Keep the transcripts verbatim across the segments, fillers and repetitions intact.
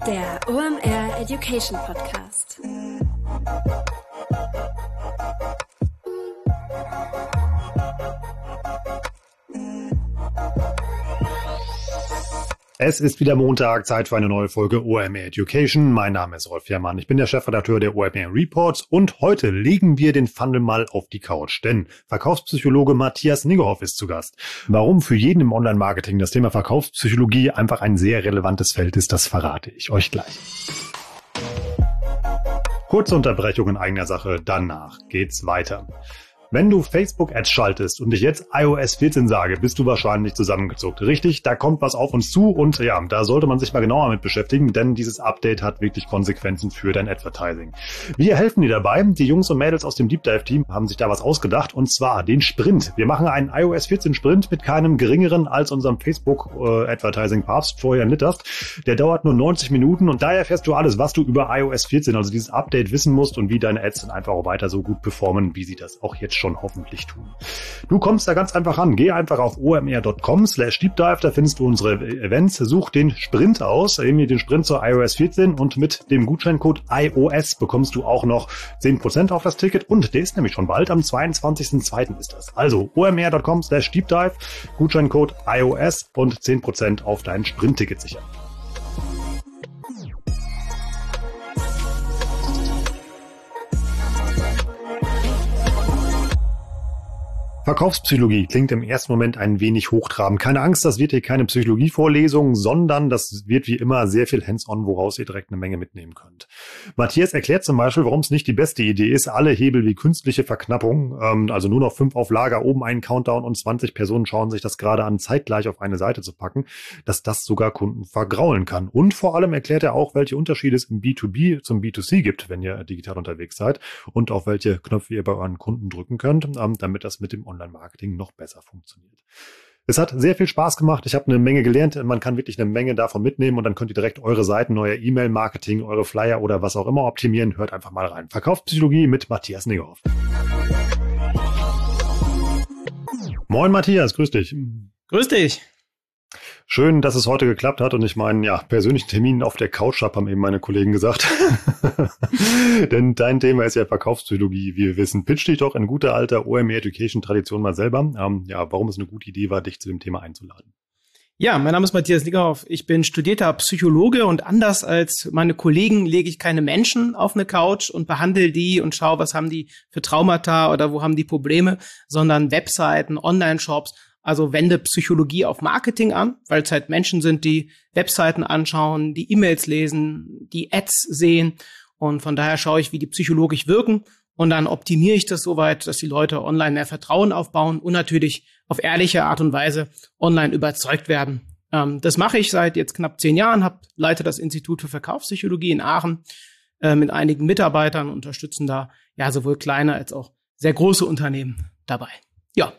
Der O M R Education Podcast. Es ist wieder Montag, Zeit für eine neue Folge O M R Education. Mein Name ist Rolf Herrmann, ich bin der Chefredakteur der O M R Reports und heute legen wir den Funnel mal auf die Couch, denn Verkaufspsychologe Matthias Niggerhoff ist zu Gast. Warum für jeden im Online-Marketing das Thema Verkaufspsychologie einfach ein sehr relevantes Feld ist, das verrate ich euch gleich. Kurze Unterbrechung in eigener Sache, danach geht's weiter. Wenn du Facebook-Ads schaltest und ich jetzt i O S vierzehn sage, bist du wahrscheinlich zusammengezuckt. Richtig, da kommt was auf uns zu und ja, da sollte man sich mal genauer mit beschäftigen, denn dieses Update hat wirklich Konsequenzen für dein Advertising. Wir helfen dir dabei. Die Jungs und Mädels aus dem Deep Dive-Team haben sich da was ausgedacht und zwar den Sprint. Wir machen einen i O S vierzehn Sprint mit keinem geringeren als unserem Facebook-Advertising-Papst Florian Litterst. Der dauert nur neunzig Minuten und da erfährst du alles, was du über i O S vierzehn, also dieses Update, wissen musst und wie deine Ads dann einfach auch weiter so gut performen, wie sie das auch jetzt schon hoffentlich tun. Du kommst da ganz einfach ran. Geh einfach auf omr.com slash deepdive, da findest du unsere Events, such den Sprint aus, eben den Sprint zur i O S vierzehn und mit dem Gutscheincode I O S bekommst du auch noch zehn Prozent auf das Ticket und der ist nämlich schon bald, am zweiundzwanzigsten zweiten ist das. Also omr.com slash deepdive, Gutscheincode I O S und zehn Prozent auf dein Sprintticket sichern. Verkaufspsychologie klingt im ersten Moment ein wenig hochtrabend. Keine Angst, das wird hier keine Psychologievorlesung, sondern das wird wie immer sehr viel hands-on, woraus ihr direkt eine Menge mitnehmen könnt. Matthias erklärt zum Beispiel, warum es nicht die beste Idee ist, alle Hebel wie künstliche Verknappung, ähm, also nur noch fünf auf Lager, oben einen Countdown und zwanzig Personen schauen sich das gerade an, zeitgleich auf eine Seite zu packen, dass das sogar Kunden vergraulen kann. Und vor allem erklärt er auch, welche Unterschiede es im B zwei B zum B zwei C gibt, wenn ihr digital unterwegs seid und auf welche Knöpfe ihr bei euren Kunden drücken könnt, ähm, damit das mit dem Online-Marketing noch besser funktioniert. Es hat sehr viel Spaß gemacht. Ich habe eine Menge gelernt. Man kann wirklich eine Menge davon mitnehmen und dann könnt ihr direkt eure Seiten, euer E-Mail-Marketing, eure Flyer oder was auch immer optimieren. Hört einfach mal rein. Verkaufspsychologie mit Matthias Niggerhoff. Moin Matthias, grüß dich. Grüß dich. Schön, dass es heute geklappt hat und ich meinen ja, persönlichen Termin auf der Couch habe, haben eben meine Kollegen gesagt. Denn dein Thema ist ja Verkaufspsychologie, wie wir wissen. Pitch dich doch in guter alter O M R Education Tradition mal selber. Ähm, ja, warum es eine gute Idee war, dich zu dem Thema einzuladen. Ja, mein Name ist Matthias Niggerhoff. Ich bin studierter Psychologe und anders als meine Kollegen lege ich keine Menschen auf eine Couch und behandle die und schaue, was haben die für Traumata oder wo haben die Probleme, sondern Webseiten, Online-Shops. Also wende Psychologie auf Marketing an, weil es halt Menschen sind, die Webseiten anschauen, die E-Mails lesen, die Ads sehen. Und von daher schaue ich, wie die psychologisch wirken. Und dann optimiere ich das soweit, dass die Leute online mehr Vertrauen aufbauen und natürlich auf ehrliche Art und Weise online überzeugt werden. Ähm, das mache ich seit jetzt knapp zehn Jahren, hab, leite das Institut für Verkaufspsychologie in Aachen äh, mit einigen Mitarbeitern, unterstützen da ja sowohl kleine als auch sehr große Unternehmen dabei. Ja.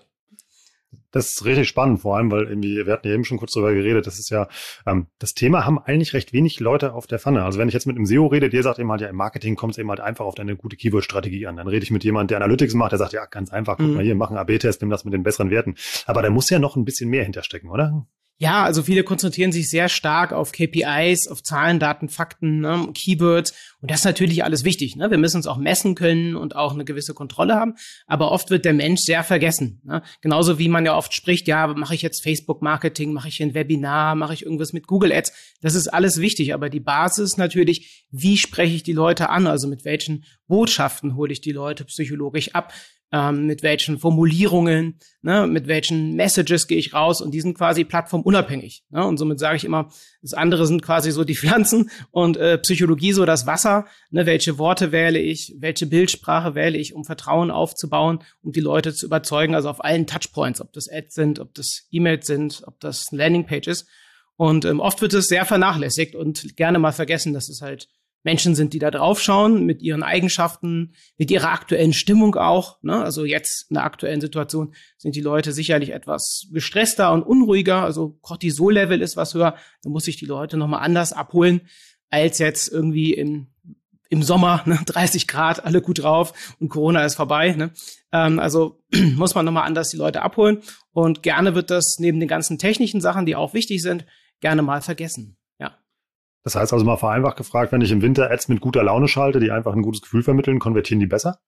Das ist richtig spannend, vor allem, weil irgendwie, wir hatten ja eben schon kurz darüber geredet, das ist ja, ähm, das Thema haben eigentlich recht wenig Leute auf der Pfanne. Also wenn ich jetzt mit einem S E O rede, der sagt eben halt, ja, im Marketing kommt es eben halt einfach auf deine gute Keyword-Strategie an. Dann rede ich mit jemandem, der Analytics macht, der sagt, ja, ganz einfach, guck Mhm. mal hier, mach einen A B-Test, nimm das mit den besseren Werten. Aber da muss ja noch ein bisschen mehr hinterstecken, oder? Ja, also viele konzentrieren sich sehr stark auf K P Is, auf Zahlen, Daten, Fakten, ne, Keywords. Und das ist natürlich alles wichtig. Ne? Wir müssen uns auch messen können und auch eine gewisse Kontrolle haben. Aber oft wird der Mensch sehr vergessen. Ne? Genauso wie man ja oft spricht, ja, mache ich jetzt Facebook-Marketing, mache ich ein Webinar, mache ich irgendwas mit Google Ads. Das ist alles wichtig. Aber die Basis natürlich, wie spreche ich die Leute an? Also mit welchen Botschaften hole ich die Leute psychologisch ab? Ähm, mit welchen Formulierungen, ne, mit welchen Messages gehe ich raus und die sind quasi plattformunabhängig. Ne? Und somit sage ich immer, das andere sind quasi so die Pflanzen und äh, Psychologie so das Wasser. Ne? Welche Worte wähle ich, welche Bildsprache wähle ich, um Vertrauen aufzubauen, um die Leute zu überzeugen, also auf allen Touchpoints, ob das Ads sind, ob das E-Mails sind, ob das Landingpage ist. Und ähm, oft wird es sehr vernachlässigt und gerne mal vergessen, dass es halt Menschen sind, die da drauf schauen, mit ihren Eigenschaften, mit ihrer aktuellen Stimmung auch. Ne? Also jetzt in der aktuellen Situation sind die Leute sicherlich etwas gestresster und unruhiger. Also Cortisol-Level ist was höher. Da muss ich die Leute nochmal anders abholen, als jetzt irgendwie im, im Sommer, ne? dreißig Grad, alle gut drauf und Corona ist vorbei. Ne? Ähm, also muss man nochmal anders die Leute abholen. Und gerne wird das neben den ganzen technischen Sachen, die auch wichtig sind, gerne mal vergessen. Das heißt also mal vereinfacht gefragt, wenn ich im Winter Ads mit guter Laune schalte, die einfach ein gutes Gefühl vermitteln, konvertieren die besser?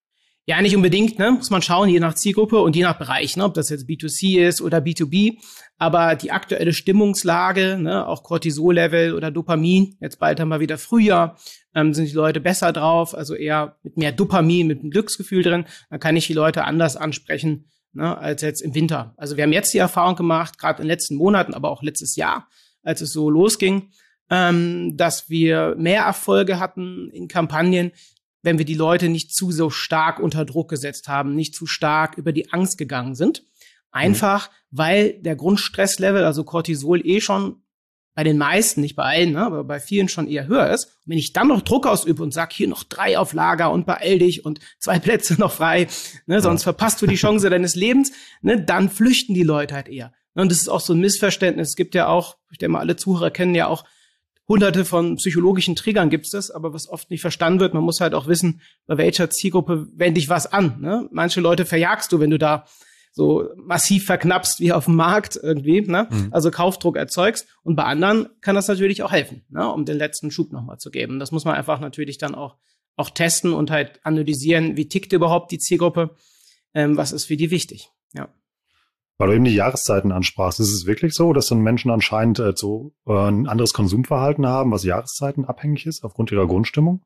Ja, nicht unbedingt, ne? Muss man schauen, je nach Zielgruppe und je nach Bereich, ne? Ob das jetzt B zwei C ist oder B zwei B. Aber die aktuelle Stimmungslage, ne? Auch Cortisol-Level oder Dopamin, jetzt bald haben wir wieder Frühjahr, ähm, sind die Leute besser drauf, also eher mit mehr Dopamin, mit einem Glücksgefühl drin. Dann kann ich die Leute anders ansprechen, ne? Als jetzt im Winter. Also wir haben jetzt die Erfahrung gemacht, gerade in den letzten Monaten, aber auch letztes Jahr, als es so losging, ähm, dass wir mehr Erfolge hatten in Kampagnen, wenn wir die Leute nicht zu so stark unter Druck gesetzt haben, nicht zu stark über die Angst gegangen sind. Einfach, mhm. weil der Grundstresslevel, also Cortisol, eh schon bei den meisten, nicht bei allen, ne, aber bei vielen schon eher höher ist. Und wenn ich dann noch Druck ausübe und sag, hier noch drei auf Lager und beeil dich und zwei Plätze noch frei, ne, sonst ja. verpasst du die Chance deines Lebens, ne, dann flüchten die Leute halt eher. Und das ist auch so ein Missverständnis. Es gibt ja auch, ich denke mal, alle Zuhörer kennen ja auch Hunderte von psychologischen Triggern gibt's das, aber was oft nicht verstanden wird, man muss halt auch wissen, bei welcher Zielgruppe wende ich was an. Ne? Manche Leute verjagst du, wenn du da so massiv verknappst wie auf dem Markt irgendwie, ne? Mhm. Also Kaufdruck erzeugst. Und bei anderen kann das natürlich auch helfen, ne? Um den letzten Schub nochmal zu geben. Das muss man einfach natürlich dann auch auch testen und halt analysieren, wie tickt überhaupt die Zielgruppe, ähm, was ist für die wichtig. Ja. Weil du eben die Jahreszeiten ansprachst, ist es wirklich so, dass dann Menschen anscheinend äh, so äh, ein anderes Konsumverhalten haben, was Jahreszeiten abhängig ist, aufgrund ihrer Grundstimmung?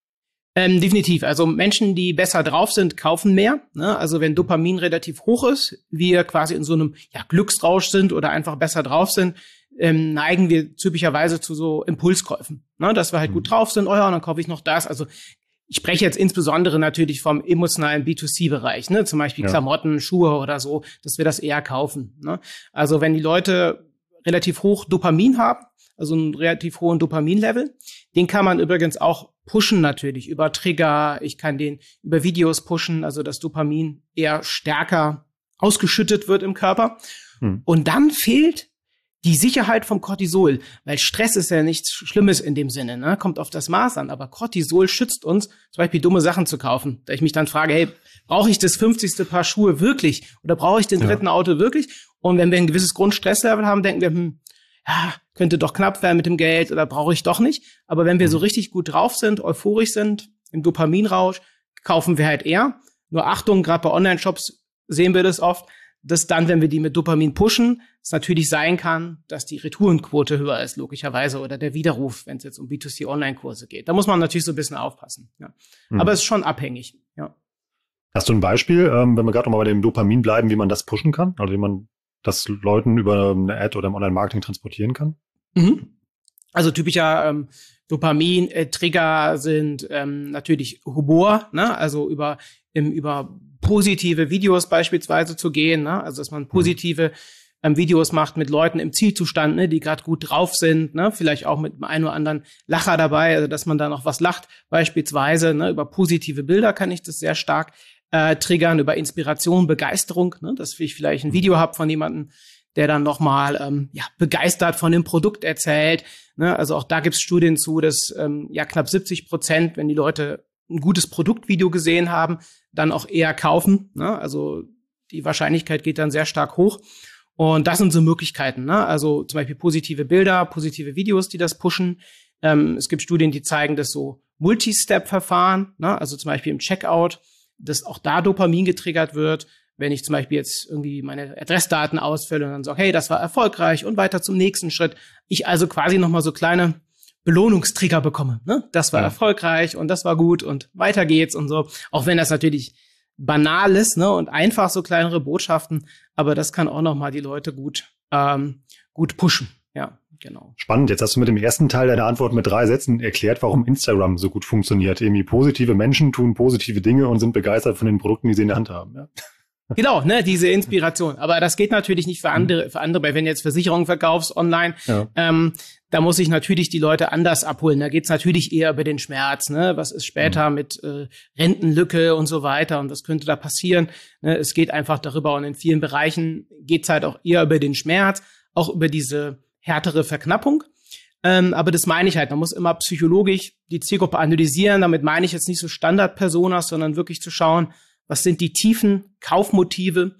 Ähm, definitiv. Also Menschen, die besser drauf sind, kaufen mehr. Ne? Also wenn Dopamin relativ hoch ist, wir quasi in so einem ja, Glücksrausch sind oder einfach besser drauf sind, ähm, neigen wir typischerweise zu so Impulskäufen. Ne? Dass wir halt mhm. gut drauf sind, oh ja, dann kaufe ich noch das. Also ich spreche jetzt insbesondere natürlich vom emotionalen B zwei C-Bereich, ne? Zum Beispiel ja. Klamotten, Schuhe oder so, dass wir das eher kaufen. Ne? Also wenn die Leute relativ hoch Dopamin haben, also einen relativ hohen Dopaminlevel, den kann man übrigens auch pushen natürlich über Trigger. Ich kann den über Videos pushen, also dass Dopamin eher stärker ausgeschüttet wird im Körper. Hm. Und dann fehlt die Sicherheit vom Cortisol, weil Stress ist ja nichts Schlimmes in dem Sinne, ne? Kommt auf das Maß an, aber Cortisol schützt uns, zum Beispiel dumme Sachen zu kaufen. Da ich mich dann frage, hey, brauche ich das fünfzigste Paar Schuhe wirklich? Oder brauche ich den dritten ja. Auto wirklich? Und wenn wir ein gewisses Grundstresslevel haben, denken wir, hm, ja, könnte doch knapp werden mit dem Geld oder brauche ich doch nicht. Aber wenn wir so richtig gut drauf sind, euphorisch sind, im Dopaminrausch, kaufen wir halt eher. Nur Achtung, gerade bei Online-Shops sehen wir das oft, dass dann, wenn wir die mit Dopamin pushen, es natürlich sein kann, dass die Retourenquote höher ist, logischerweise, oder der Widerruf, wenn es jetzt um B zwei C-Online-Kurse geht. Da muss man natürlich so ein bisschen aufpassen. Ja. Mhm. Aber es ist schon abhängig. Ja. Hast du ein Beispiel, ähm, wenn wir gerade noch mal bei dem Dopamin bleiben, wie man das pushen kann? Also wie man das Leuten über eine Ad oder im Online-Marketing transportieren kann? Mhm. Also typischer ähm, Dopamin-Trigger sind ähm, natürlich Humor, ne? Also über im, über positive Videos beispielsweise zu gehen, ne? Also dass man positive ähm, Videos macht mit Leuten im Zielzustand, ne? Die gerade gut drauf sind, ne? Vielleicht auch mit einem einen oder anderen Lacher dabei, also dass man da noch was lacht beispielsweise, ne? Über positive Bilder kann ich das sehr stark äh, triggern, über Inspiration, Begeisterung, ne? Dass ich vielleicht ein Video habe von jemandem, der dann nochmal ähm, ja, begeistert von dem Produkt erzählt. Ne? Also auch da gibt's Studien zu, dass ähm, ja knapp siebzig Prozent, wenn die Leute ein gutes Produktvideo gesehen haben, dann auch eher kaufen. Ne? Also die Wahrscheinlichkeit geht dann sehr stark hoch. Und das sind so Möglichkeiten. Ne? Also zum Beispiel positive Bilder, positive Videos, die das pushen. Ähm, es gibt Studien, die zeigen, dass so Multi-Step-Verfahren, ne? Also zum Beispiel im Checkout, dass auch da Dopamin getriggert wird. Wenn ich zum Beispiel jetzt irgendwie meine Adressdaten ausfülle und dann sage, hey, das war erfolgreich und weiter zum nächsten Schritt. Ich also quasi nochmal so kleine Belohnungstrigger bekomme. Ne? Das war ja. erfolgreich und das war gut und weiter geht's und so. Auch wenn das natürlich banal ist, ne, und einfach so kleinere Botschaften, aber das kann auch nochmal die Leute gut, ähm, gut pushen. Ja, genau. Spannend. Jetzt hast du mit dem ersten Teil deiner Antwort mit drei Sätzen erklärt, warum Instagram so gut funktioniert. Irgendwie positive Menschen tun positive Dinge und sind begeistert von den Produkten, die sie in der Hand haben. Ja. Genau, ne, diese Inspiration. Aber das geht natürlich nicht für andere, für andere, weil wenn du jetzt Versicherungen verkaufst online, ja. ähm, da muss ich natürlich die Leute anders abholen. Da geht's natürlich eher über den Schmerz, ne? Was ist später mhm. mit äh, Rentenlücke und so weiter und was könnte da passieren? Ne? Es geht einfach darüber und in vielen Bereichen geht's halt auch eher über den Schmerz, auch über diese härtere Verknappung. Ähm, aber das meine ich halt, man muss immer psychologisch die Zielgruppe analysieren. Damit meine ich jetzt nicht so Standard-Personas, sondern wirklich zu schauen, was sind die tiefen Kaufmotive?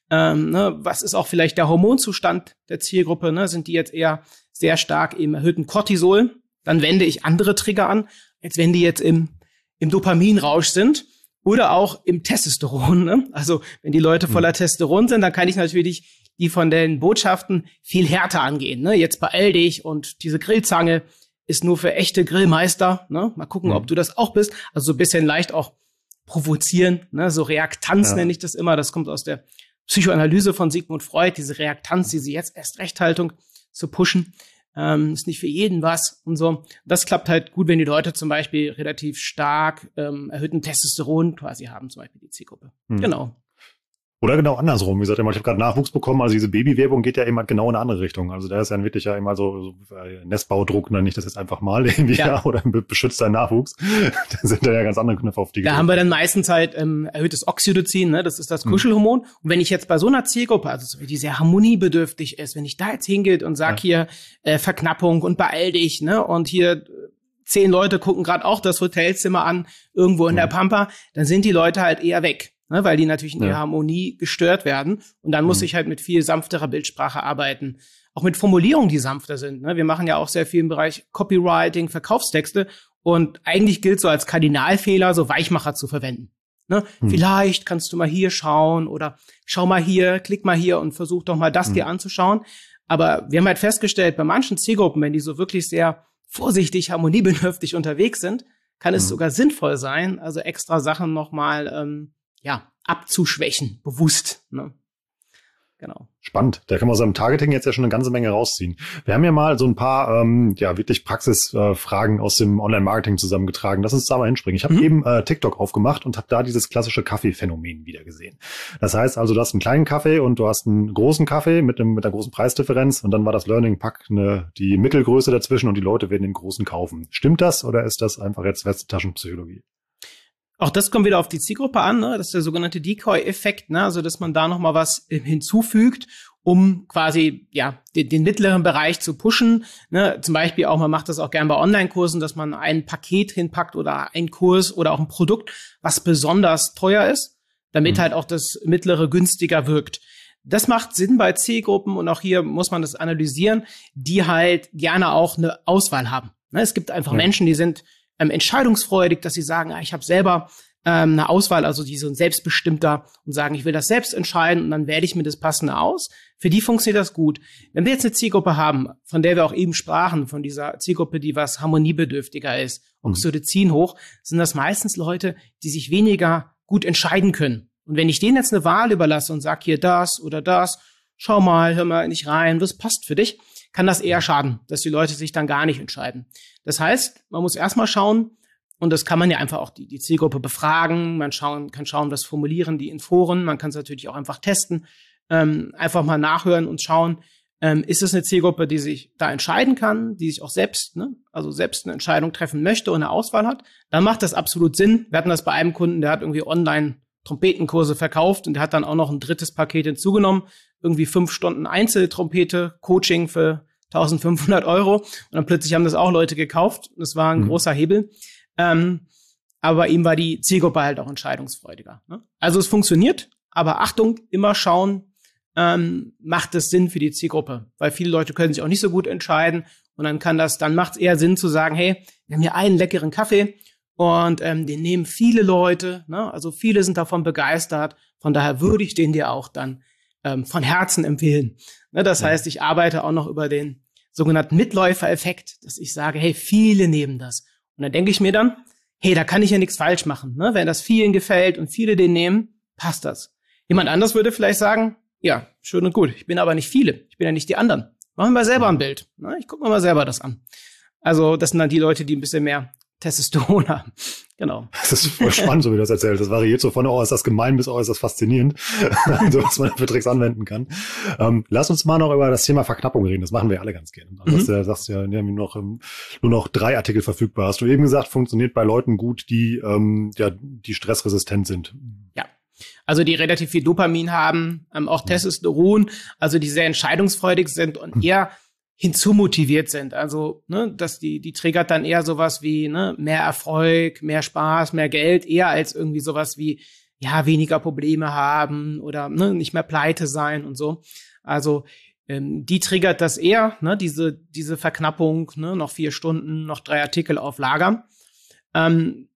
Ähm, ne, was ist auch vielleicht der Hormonzustand der Zielgruppe? Ne? Sind die jetzt eher sehr stark im erhöhten Cortisol? Dann wende ich andere Trigger an, als wenn die jetzt im, im Dopaminrausch sind oder auch im Testosteron. Ne? Also wenn die Leute voller mhm. Testosteron sind, dann kann ich natürlich die von den Botschaften viel härter angehen. Ne? Jetzt beeil dich und diese Grillzange ist nur für echte Grillmeister. Ne? Mal gucken, mhm. ob du das auch bist. Also so ein bisschen leicht auch provozieren. Ne? So Reaktanz ja. nenne ich das immer. Das kommt aus der Psychoanalyse von Sigmund Freud. Diese Reaktanz, diese jetzt erst Rechthaltung zu pushen. Ähm, ist nicht für jeden was und so. Das klappt halt gut, wenn die Leute zum Beispiel relativ stark ähm, erhöhten Testosteron quasi haben, zum Beispiel die Zielgruppe. Mhm. Genau. Oder genau andersrum. Wie gesagt, ich habe gerade Nachwuchs bekommen. Also diese Babywerbung geht ja eben halt genau in eine andere Richtung. Also da ist ja wirklich ja immer so, so äh, Nestbaudruck, ne? Nicht das jetzt einfach mal irgendwie ja. Ja, oder beschützt deinen Nachwuchs. Da sind da ja ganz andere Knöpfe auf die. Da gedrückt. Haben wir dann meistens halt ähm, erhöhtes Oxytocin, ne? Das ist das Kuschelhormon. Hm. Und wenn ich jetzt bei so einer Zielgruppe, also die sehr harmoniebedürftig ist, wenn ich da jetzt hingehe und sag ja. hier äh, Verknappung und beeil dich, ne? Und hier zehn Leute gucken gerade auch das Hotelzimmer an, irgendwo in hm. der Pampa, dann sind die Leute halt eher weg. Ne, weil die natürlich in ja. ihrer Harmonie gestört werden. Und dann muss mhm. ich halt mit viel sanfterer Bildsprache arbeiten. Auch mit Formulierungen, die sanfter sind. Ne? Wir machen ja auch sehr viel im Bereich Copywriting, Verkaufstexte. Und eigentlich gilt so als Kardinalfehler, so Weichmacher zu verwenden. Ne? Mhm. Vielleicht kannst du mal hier schauen oder schau mal hier, klick mal hier und versuch doch mal das mhm. dir anzuschauen. Aber wir haben halt festgestellt, bei manchen Zielgruppen, wenn die so wirklich sehr vorsichtig, harmoniebedürftig unterwegs sind, kann es mhm. sogar sinnvoll sein, also extra Sachen nochmal ähm, ja, abzuschwächen, bewusst, ne? Genau. Spannend. Da kann man aus seinem Targeting jetzt ja schon eine ganze Menge rausziehen. Wir haben ja mal so ein paar, ähm, ja, wirklich Praxisfragen äh, aus dem Online-Marketing zusammengetragen. Lass uns da mal hinspringen. Ich habe mhm. eben äh, TikTok aufgemacht und habe da dieses klassische Kaffee-Phänomen wieder gesehen. Das heißt also, du hast einen kleinen Kaffee und du hast einen großen Kaffee mit einem, mit einer großen Preisdifferenz und dann war das Learning Pack eine, die Mittelgröße dazwischen und die Leute werden den großen kaufen. Stimmt das oder ist das einfach jetzt Westentaschenpsychologie? Auch das kommt wieder auf die Zielgruppe an, ne? Das ist der sogenannte Decoy-Effekt, ne? Also, dass man da noch mal was hinzufügt, um quasi, ja, den, den mittleren Bereich zu pushen, ne? Zum Beispiel auch, man macht das auch gern bei Online-Kursen, dass man ein Paket hinpackt oder ein Kurs oder auch ein Produkt, was besonders teuer ist, damit mhm. halt auch das mittlere günstiger wirkt. Das macht Sinn bei Zielgruppen und auch hier muss man das analysieren, die halt gerne auch eine Auswahl haben, ne? Es gibt einfach mhm. Menschen, die sind Ähm, entscheidungsfreudig, dass sie sagen, ah, ich habe selber ähm, eine Auswahl, also die sind selbstbestimmter und sagen, ich will das selbst entscheiden und dann wähle ich mir das Passende aus. Für die funktioniert das gut. Wenn wir jetzt eine Zielgruppe haben, von der wir auch eben sprachen, von dieser Zielgruppe, die was harmoniebedürftiger ist, Oxytocin hoch, sind das meistens Leute, die sich weniger gut entscheiden können. Und wenn ich denen jetzt eine Wahl überlasse und sage, hier das oder das, schau mal, hör mal nicht rein, was passt für dich, kann das eher schaden, dass die Leute sich dann gar nicht entscheiden. Das heißt, man muss erstmal schauen, und das kann man ja einfach auch die, die Zielgruppe befragen, man schauen, kann schauen, was formulieren die in Foren, man kann es natürlich auch einfach testen, ähm, einfach mal nachhören und schauen, ähm, ist es eine Zielgruppe, die sich da entscheiden kann, die sich auch selbst, ne, also selbst eine Entscheidung treffen möchte und eine Auswahl hat, dann macht das absolut Sinn. Wir hatten das bei einem Kunden, der hat irgendwie online Trompetenkurse verkauft und der hat dann auch noch ein drittes Paket hinzugenommen, irgendwie fünf Stunden Einzeltrompete, Coaching für eintausendfünfhundert Euro und dann plötzlich haben das auch Leute gekauft. Das war ein mhm. großer Hebel. Ähm, aber bei ihm war die Zielgruppe halt auch entscheidungsfreudiger. Ne? Also es funktioniert, aber Achtung, immer schauen, ähm, macht es Sinn für die Zielgruppe? Weil viele Leute können sich auch nicht so gut entscheiden und dann kann das, dann macht es eher Sinn zu sagen, hey, wir haben hier einen leckeren Kaffee und ähm, den nehmen viele Leute, ne? Also viele sind davon begeistert. Von daher würde ich den dir auch dann ähm, von Herzen empfehlen. Ne? Das ja. heißt, ich arbeite auch noch über den sogenannten Mitläufereffekt, dass ich sage, hey, viele nehmen das. Und dann denke ich mir dann, hey, da kann ich ja nichts falsch machen. Ne? Wenn das vielen gefällt und viele den nehmen, passt das. Jemand anders würde vielleicht sagen, ja, schön und gut, ich bin aber nicht viele, ich bin ja nicht die anderen. Machen wir mal selber ein Bild. Ne? Ich gucke mir mal selber das an. Also das sind dann die Leute, die ein bisschen mehr Testosteron haben. Genau. Das ist voll spannend, so wie du das erzählst. Das variiert so von, oh, ist das gemein bis, oh, ist das faszinierend. So, was man für Tricks anwenden kann. Ähm, lass uns mal noch über das Thema Verknappung reden. Das machen wir alle ganz gerne. Also, mhm. Du sagst ja, wir haben noch, ähm, nur noch drei Artikel verfügbar. Hast du eben gesagt, funktioniert bei Leuten gut, die, ähm, ja, die stressresistent sind. Ja. Also die relativ viel Dopamin haben, ähm, auch Testosteron, also die sehr entscheidungsfreudig sind und eher hinzumotiviert sind. Also, ne, dass die, die triggert dann eher sowas wie, ne, mehr Erfolg, mehr Spaß, mehr Geld, eher als irgendwie sowas wie, ja, weniger Probleme haben oder ne, nicht mehr pleite sein und so. Also ähm, die triggert das eher, ne, diese diese Verknappung, ne, noch vier Stunden, noch drei Artikel auf Lager. Ähm,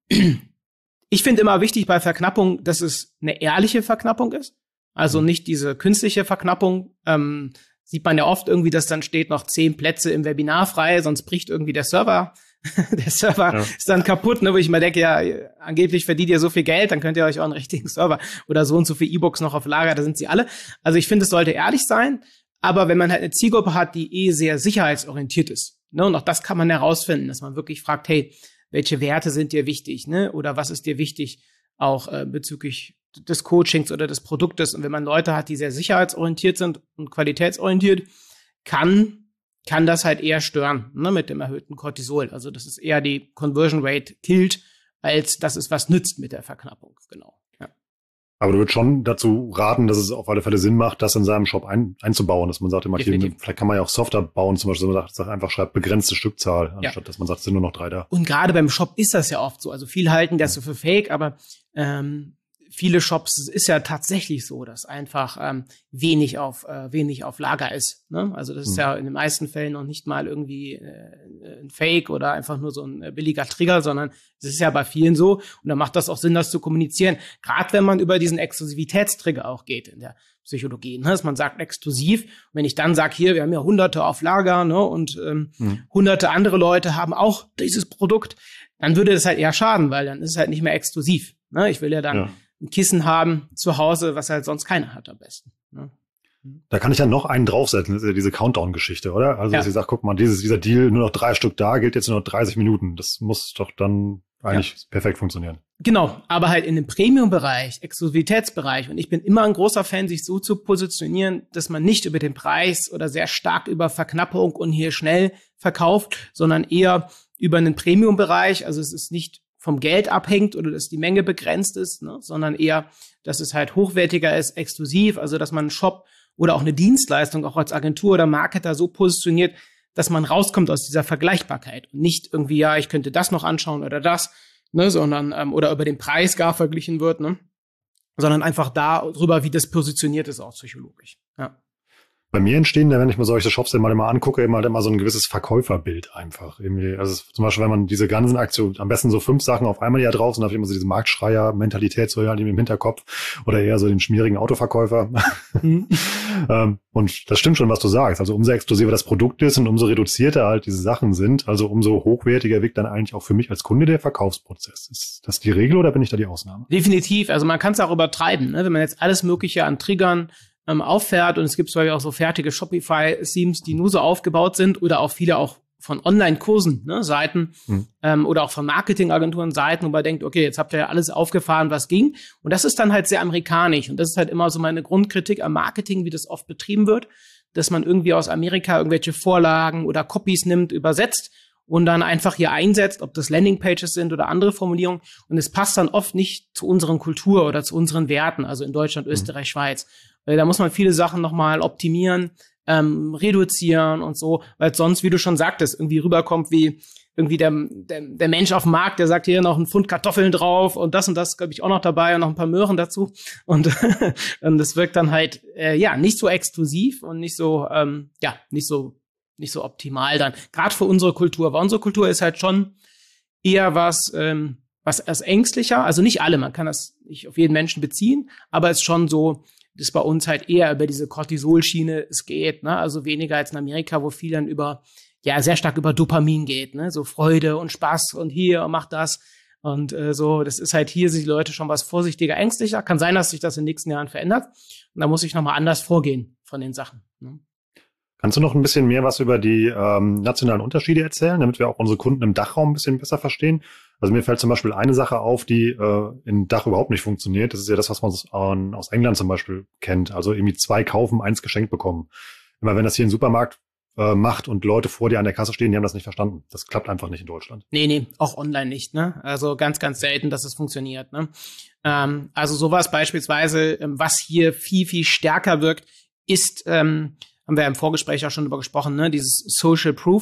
ich finde immer wichtig bei Verknappung, dass es eine ehrliche Verknappung ist. Also nicht diese künstliche Verknappung. Ähm, sieht man ja oft irgendwie, dass dann steht noch zehn Plätze im Webinar frei, sonst bricht irgendwie der Server. Der Server ja. ist dann kaputt, ne, wo ich mir denke, ja, angeblich verdient ihr so viel Geld, dann könnt ihr euch auch einen richtigen Server oder so und so viele E-Books noch auf Lager, da sind sie alle. Also ich finde, es sollte ehrlich sein, aber wenn man halt eine Zielgruppe hat, die eh sehr sicherheitsorientiert ist, ne, und auch das kann man herausfinden, dass man wirklich fragt, hey, welche Werte sind dir wichtig, ne, oder was ist dir wichtig, auch äh, bezüglich des Coachings oder des Produktes. Und wenn man Leute hat, die sehr sicherheitsorientiert sind und qualitätsorientiert, kann kann das halt eher stören, ne, mit dem erhöhten Cortisol. Also das ist eher die Conversion Rate killt, als dass es was nützt mit der Verknappung. Genau. Ja. Aber du würdest schon dazu raten, dass es auf alle Fälle Sinn macht, das in seinem Shop ein, einzubauen, dass man sagt, immer, okay, vielleicht kann man ja auch softer bauen, zum Beispiel, dass man sagt, einfach schreibt begrenzte Stückzahl, anstatt ja. dass man sagt, es sind nur noch drei da. Und gerade beim Shop ist das ja oft so. Also viele halten das so für fake, aber ähm, viele Shops ist ja tatsächlich so, dass einfach ähm, wenig auf äh, wenig auf Lager ist. Ne? Also das ist mhm. ja in den meisten Fällen noch nicht mal irgendwie äh, ein Fake oder einfach nur so ein äh, billiger Trigger, sondern es ist ja bei vielen so. Und da macht das auch Sinn, das zu kommunizieren. Gerade wenn man über diesen Exklusivitätstrigger auch geht in der Psychologie. Ne? Dass man sagt exklusiv. Und wenn ich dann sage, hier, wir haben ja hunderte auf Lager, ne? und ähm, mhm. hunderte andere Leute haben auch dieses Produkt, dann würde das halt eher schaden, weil dann ist es halt nicht mehr exklusiv. Ne? Ich will ja dann ja. ein Kissen haben zu Hause, was halt sonst keiner hat am besten. Ne? Da kann ich ja noch einen draufsetzen, das ist ja diese Countdown-Geschichte, oder? Also, ja. dass ich sage, guck mal, dieses, dieser Deal, nur noch drei Stück da, gilt jetzt nur noch dreißig Minuten. Das muss doch dann eigentlich ja. perfekt funktionieren. Genau, aber halt in dem Premium-Bereich, Exklusivitätsbereich. Und ich bin immer ein großer Fan, sich so zu positionieren, dass man nicht über den Preis oder sehr stark über Verknappung und hier schnell verkauft, sondern eher über einen Premium-Bereich. Also es ist nicht vom Geld abhängt oder dass die Menge begrenzt ist, ne, sondern eher, dass es halt hochwertiger ist, exklusiv, also dass man einen Shop oder auch eine Dienstleistung auch als Agentur oder Marketer so positioniert, dass man rauskommt aus dieser Vergleichbarkeit und nicht irgendwie, ja, ich könnte das noch anschauen oder das, ne, sondern ähm, oder über den Preis gar verglichen wird, ne, sondern einfach darüber, wie das positioniert ist, auch psychologisch. Ja. Bei mir entstehen, wenn ich mir solche Shops dann mal immer angucke, immer halt immer so ein gewisses Verkäuferbild einfach. Irgendwie, also zum Beispiel, wenn man diese ganzen Aktionen, am besten so fünf Sachen auf einmal ja drauf sind, habe ich immer so diese Marktschreier-Mentalität so ja, im Hinterkopf oder eher so den schmierigen Autoverkäufer. Mhm. ähm, und das stimmt schon, was du sagst. Also umso exklusiver das Produkt ist und umso reduzierter halt diese Sachen sind, also umso hochwertiger wirkt dann eigentlich auch für mich als Kunde der Verkaufsprozess. Ist das die Regel oder bin ich da die Ausnahme? Definitiv. Also man kann es auch übertreiben, ne? Wenn man jetzt alles Mögliche an Triggern Ähm, auffährt und es gibt zum Beispiel auch so fertige Shopify-Themes, die nur so aufgebaut sind oder auch viele auch von Online-Kursen, ne, Seiten hm. ähm, oder auch von Marketingagenturen Seiten, wo man denkt, okay, jetzt habt ihr ja alles aufgefahren, was ging. Und das ist dann halt sehr amerikanisch und das ist halt immer so meine Grundkritik am Marketing, wie das oft betrieben wird, dass man irgendwie aus Amerika irgendwelche Vorlagen oder Copies nimmt, übersetzt und dann einfach hier einsetzt, ob das Landingpages sind oder andere Formulierungen. Und es passt dann oft nicht zu unseren Kultur oder zu unseren Werten, also in Deutschland, Österreich, mhm. Schweiz. Weil da muss man viele Sachen nochmal optimieren, ähm, reduzieren und so, weil sonst, wie du schon sagtest, irgendwie rüberkommt wie irgendwie der, der, der Mensch auf dem Markt, der sagt, hier noch ein Pfund Kartoffeln drauf und das und das, glaube ich, auch noch dabei und noch ein paar Möhren dazu. Und, und das wirkt dann halt, äh, ja, nicht so exklusiv und nicht so, ähm, ja, nicht so nicht so optimal dann. Gerade für unsere Kultur. Weil unsere Kultur ist halt schon eher was, ähm, was als ängstlicher. Also nicht alle, man kann das nicht auf jeden Menschen beziehen, aber es ist schon so, dass bei uns halt eher über diese Cortisol-Schiene es geht, ne? Also weniger als in Amerika, wo viel dann über, ja, sehr stark über Dopamin geht, ne? So Freude und Spaß und hier und mach das. Und äh, so, das ist halt hier, sind die Leute schon was vorsichtiger, ängstlicher. Kann sein, dass sich das in den nächsten Jahren verändert. Und da muss ich nochmal anders vorgehen von den Sachen, ne? Kannst du noch ein bisschen mehr was über die ähm, nationalen Unterschiede erzählen, damit wir auch unsere Kunden im Dachraum ein bisschen besser verstehen? Also mir fällt zum Beispiel eine Sache auf, die äh, im Dach überhaupt nicht funktioniert. Das ist ja das, was man aus, äh, aus England zum Beispiel kennt. Also irgendwie zwei kaufen, eins geschenkt bekommen. Immer wenn das hier ein Supermarkt äh, macht und Leute vor dir an der Kasse stehen, die haben das nicht verstanden. Das klappt einfach nicht in Deutschland. Nee, nee, auch online nicht, ne? Also ganz, ganz selten, dass es funktioniert, ne? Ähm, also sowas beispielsweise, ähm, was hier viel, viel stärker wirkt, ist, ähm, haben wir im Vorgespräch auch schon drüber gesprochen, ne, dieses Social Proof.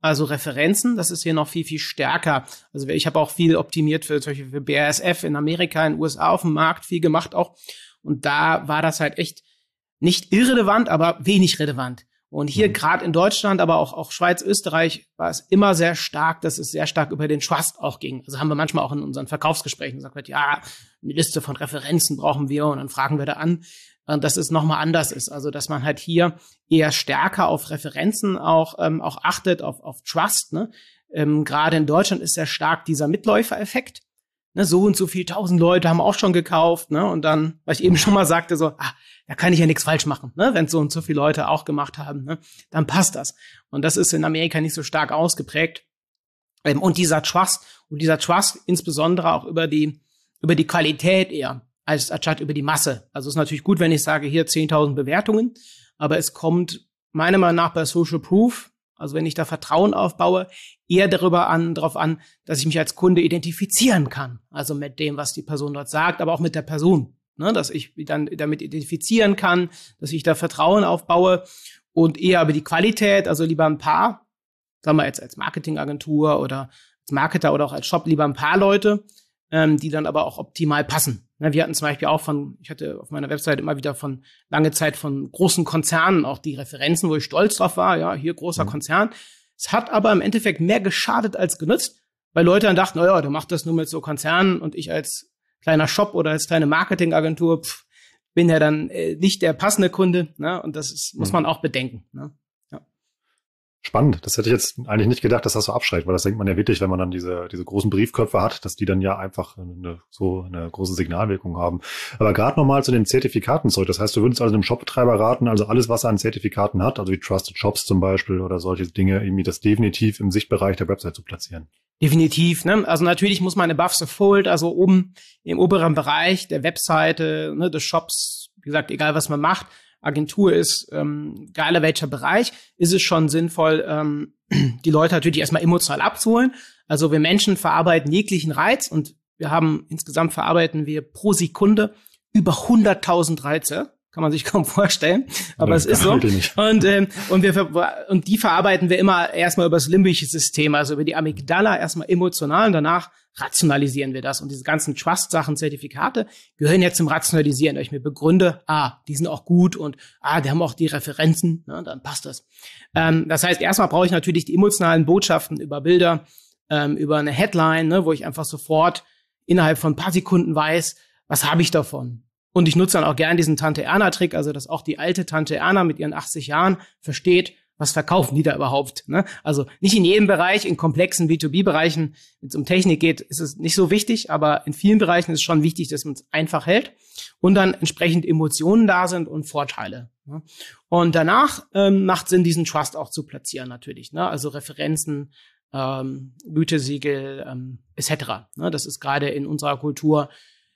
Also Referenzen, das ist hier noch viel, viel stärker. Also ich habe auch viel optimiert für zum Beispiel für B A S F in Amerika, in den U S A auf dem Markt, viel gemacht auch. Und da war das halt echt nicht irrelevant, aber wenig relevant. Und hier mhm. gerade in Deutschland, aber auch, auch Schweiz, Österreich, war es immer sehr stark, dass es sehr stark über den Trust auch ging. Also haben wir manchmal auch in unseren Verkaufsgesprächen gesagt, ja, eine Liste von Referenzen brauchen wir und dann fragen wir da an, dass es nochmal anders ist. Also dass man halt hier eher stärker auf Referenzen auch, ähm, auch achtet, auf, auf Trust. Ne? Ähm, gerade in Deutschland ist sehr stark dieser Mitläufereffekt. Ne? So und so viel tausend Leute haben auch schon gekauft. Ne? Und dann, weil ich eben schon mal sagte, so, ah, da kann ich ja nichts falsch machen, ne? Wenn so und so viele Leute auch gemacht haben, ne? Dann passt das. Und das ist in Amerika nicht so stark ausgeprägt. Ähm, und dieser Trust, und dieser Trust insbesondere auch über die, über die Qualität eher, als anstatt über die Masse. Also es ist natürlich gut, wenn ich sage, hier zehntausend Bewertungen, aber es kommt meiner Meinung nach bei Social Proof, also wenn ich da Vertrauen aufbaue, eher darüber an, darauf an, dass ich mich als Kunde identifizieren kann. Also mit dem, was die Person dort sagt, aber auch mit der Person. Ne, dass ich dann damit identifizieren kann, dass ich da Vertrauen aufbaue und eher über die Qualität, also lieber ein paar, sagen wir jetzt als Marketingagentur oder als Marketer oder auch als Shop, lieber ein paar Leute, ähm, die dann aber auch optimal passen. Ne, wir hatten zum Beispiel auch von, ich hatte auf meiner Website immer wieder von lange Zeit von großen Konzernen auch die Referenzen, wo ich stolz drauf war, ja, hier großer mhm. Konzern. Es hat aber im Endeffekt mehr geschadet als genutzt, weil Leute dann dachten, naja, der macht das nur mit so Konzernen und ich als kleiner Shop oder als kleine Marketingagentur, pff, bin ja dann äh, nicht der passende Kunde, ne? Und das ist, muss man auch bedenken. Ne? Ja. Spannend. Das hätte ich jetzt eigentlich nicht gedacht, dass das so abschreckt, weil das denkt man ja wirklich, wenn man dann diese diese großen Briefköpfe hat, dass die dann ja einfach eine, so eine große Signalwirkung haben. Aber gerade nochmal zu den Zertifikaten zurück. Das heißt, du würdest also einem Shopbetreiber raten, also alles, was er an Zertifikaten hat, also wie Trusted Shops zum Beispiel oder solche Dinge, irgendwie das definitiv im Sichtbereich der Website zu platzieren. Definitiv, ne? Also natürlich muss man above the fold, also oben im oberen Bereich der Webseite, ne, des Shops, wie gesagt, egal was man macht, Agentur ist, ähm, egal welcher Bereich, ist es schon sinnvoll, ähm, die Leute natürlich erstmal emotional abzuholen. Also wir Menschen verarbeiten jeglichen Reiz und wir haben, insgesamt verarbeiten wir pro Sekunde über hunderttausend Reize. Kann man sich kaum vorstellen, aber ja, es ist so. Und, ähm, und wir, und die verarbeiten wir immer erstmal über das limbische System, also über die Amygdala, erstmal emotional und danach rationalisieren wir das. Und diese ganzen Trust-Sachen, Zertifikate gehören jetzt zum Rationalisieren, weil ich mir begründe, ah, die sind auch gut und ah, die haben auch die Referenzen, ne, dann passt das. Ähm, das heißt, erstmal brauche ich natürlich die emotionalen Botschaften über Bilder, ähm, über eine Headline, ne, wo ich einfach sofort innerhalb von ein paar Sekunden weiß, was habe ich davon. Und ich nutze dann auch gern diesen Tante-Erna-Trick, also dass auch die alte Tante Erna mit ihren achtzig Jahren versteht, was verkaufen die da überhaupt. Ne? Also nicht in jedem Bereich, in komplexen B zwei B-Bereichen, wenn es um Technik geht, ist es nicht so wichtig, aber in vielen Bereichen ist es schon wichtig, dass man es einfach hält und dann entsprechend Emotionen da sind und Vorteile. Ne? Und danach ähm, macht Sinn, diesen Trust auch zu platzieren natürlich. Ne? Also Referenzen, ähm, Gütesiegel ähm, et cetera. Ne? Das ist gerade in unserer Kultur,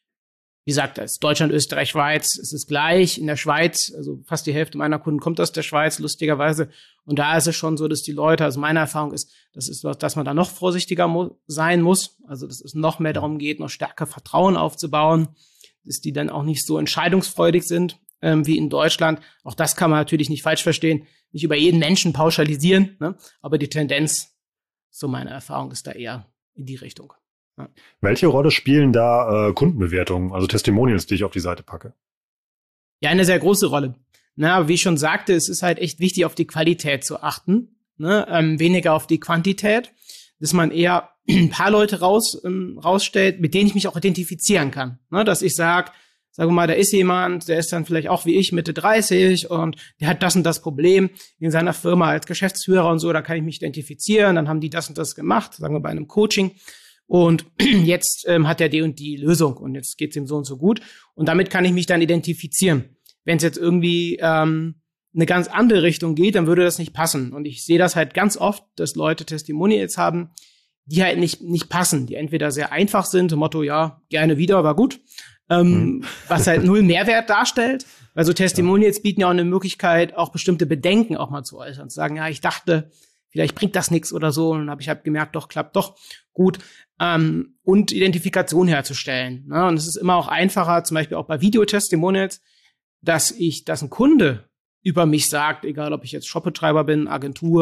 wie gesagt, als Deutschland, Österreich, Schweiz ist es gleich. In der Schweiz, also fast die Hälfte meiner Kunden kommt aus der Schweiz, lustigerweise. Und da ist es schon so, dass die Leute, also meine Erfahrung ist, das ist, dass man da noch vorsichtiger mu- sein muss. Also, dass es noch mehr darum geht, noch stärker Vertrauen aufzubauen, dass die dann auch nicht so entscheidungsfreudig sind, ähm, wie in Deutschland. Auch das kann man natürlich nicht falsch verstehen. Nicht über jeden Menschen pauschalisieren, ne? Aber die Tendenz, so meine Erfahrung, ist da eher in die Richtung. Ja. Welche Rolle spielen da äh, Kundenbewertungen, also Testimonials, die ich auf die Seite packe? Ja, eine sehr große Rolle. Na, aber wie ich schon sagte, es ist halt echt wichtig, auf die Qualität zu achten, ne? ähm, weniger auf die Quantität, dass man eher ein paar Leute raus, ähm, rausstellt, mit denen ich mich auch identifizieren kann. Ne? Dass ich sage, sagen wir mal, da ist jemand, der ist dann vielleicht auch wie ich Mitte dreißig und der hat das und das Problem in seiner Firma als Geschäftsführer und so, da kann ich mich identifizieren, dann haben die das und das gemacht, sagen wir bei einem Coaching. Und jetzt ähm, hat er die und die Lösung und jetzt geht's ihm so und so gut. Und damit kann ich mich dann identifizieren. Wenn es jetzt irgendwie ähm, eine ganz andere Richtung geht, dann würde das nicht passen. Und ich sehe das halt ganz oft, dass Leute Testimonials haben, die halt nicht nicht passen, die entweder sehr einfach sind, zum Motto, ja, gerne wieder, war gut, ähm, mhm. was halt null Mehrwert darstellt. Also Testimonials bieten ja auch eine Möglichkeit, auch bestimmte Bedenken auch mal zu äußern. Zu sagen, ja, ich dachte, vielleicht bringt das nichts oder so. Und dann habe ich halt gemerkt, doch, klappt doch gut. Ähm, und Identifikation herzustellen. Ne? Und es ist immer auch einfacher, zum Beispiel auch bei Videotestimonials, dass ich, dass ein Kunde über mich sagt, egal ob ich jetzt Shopbetreiber bin, Agentur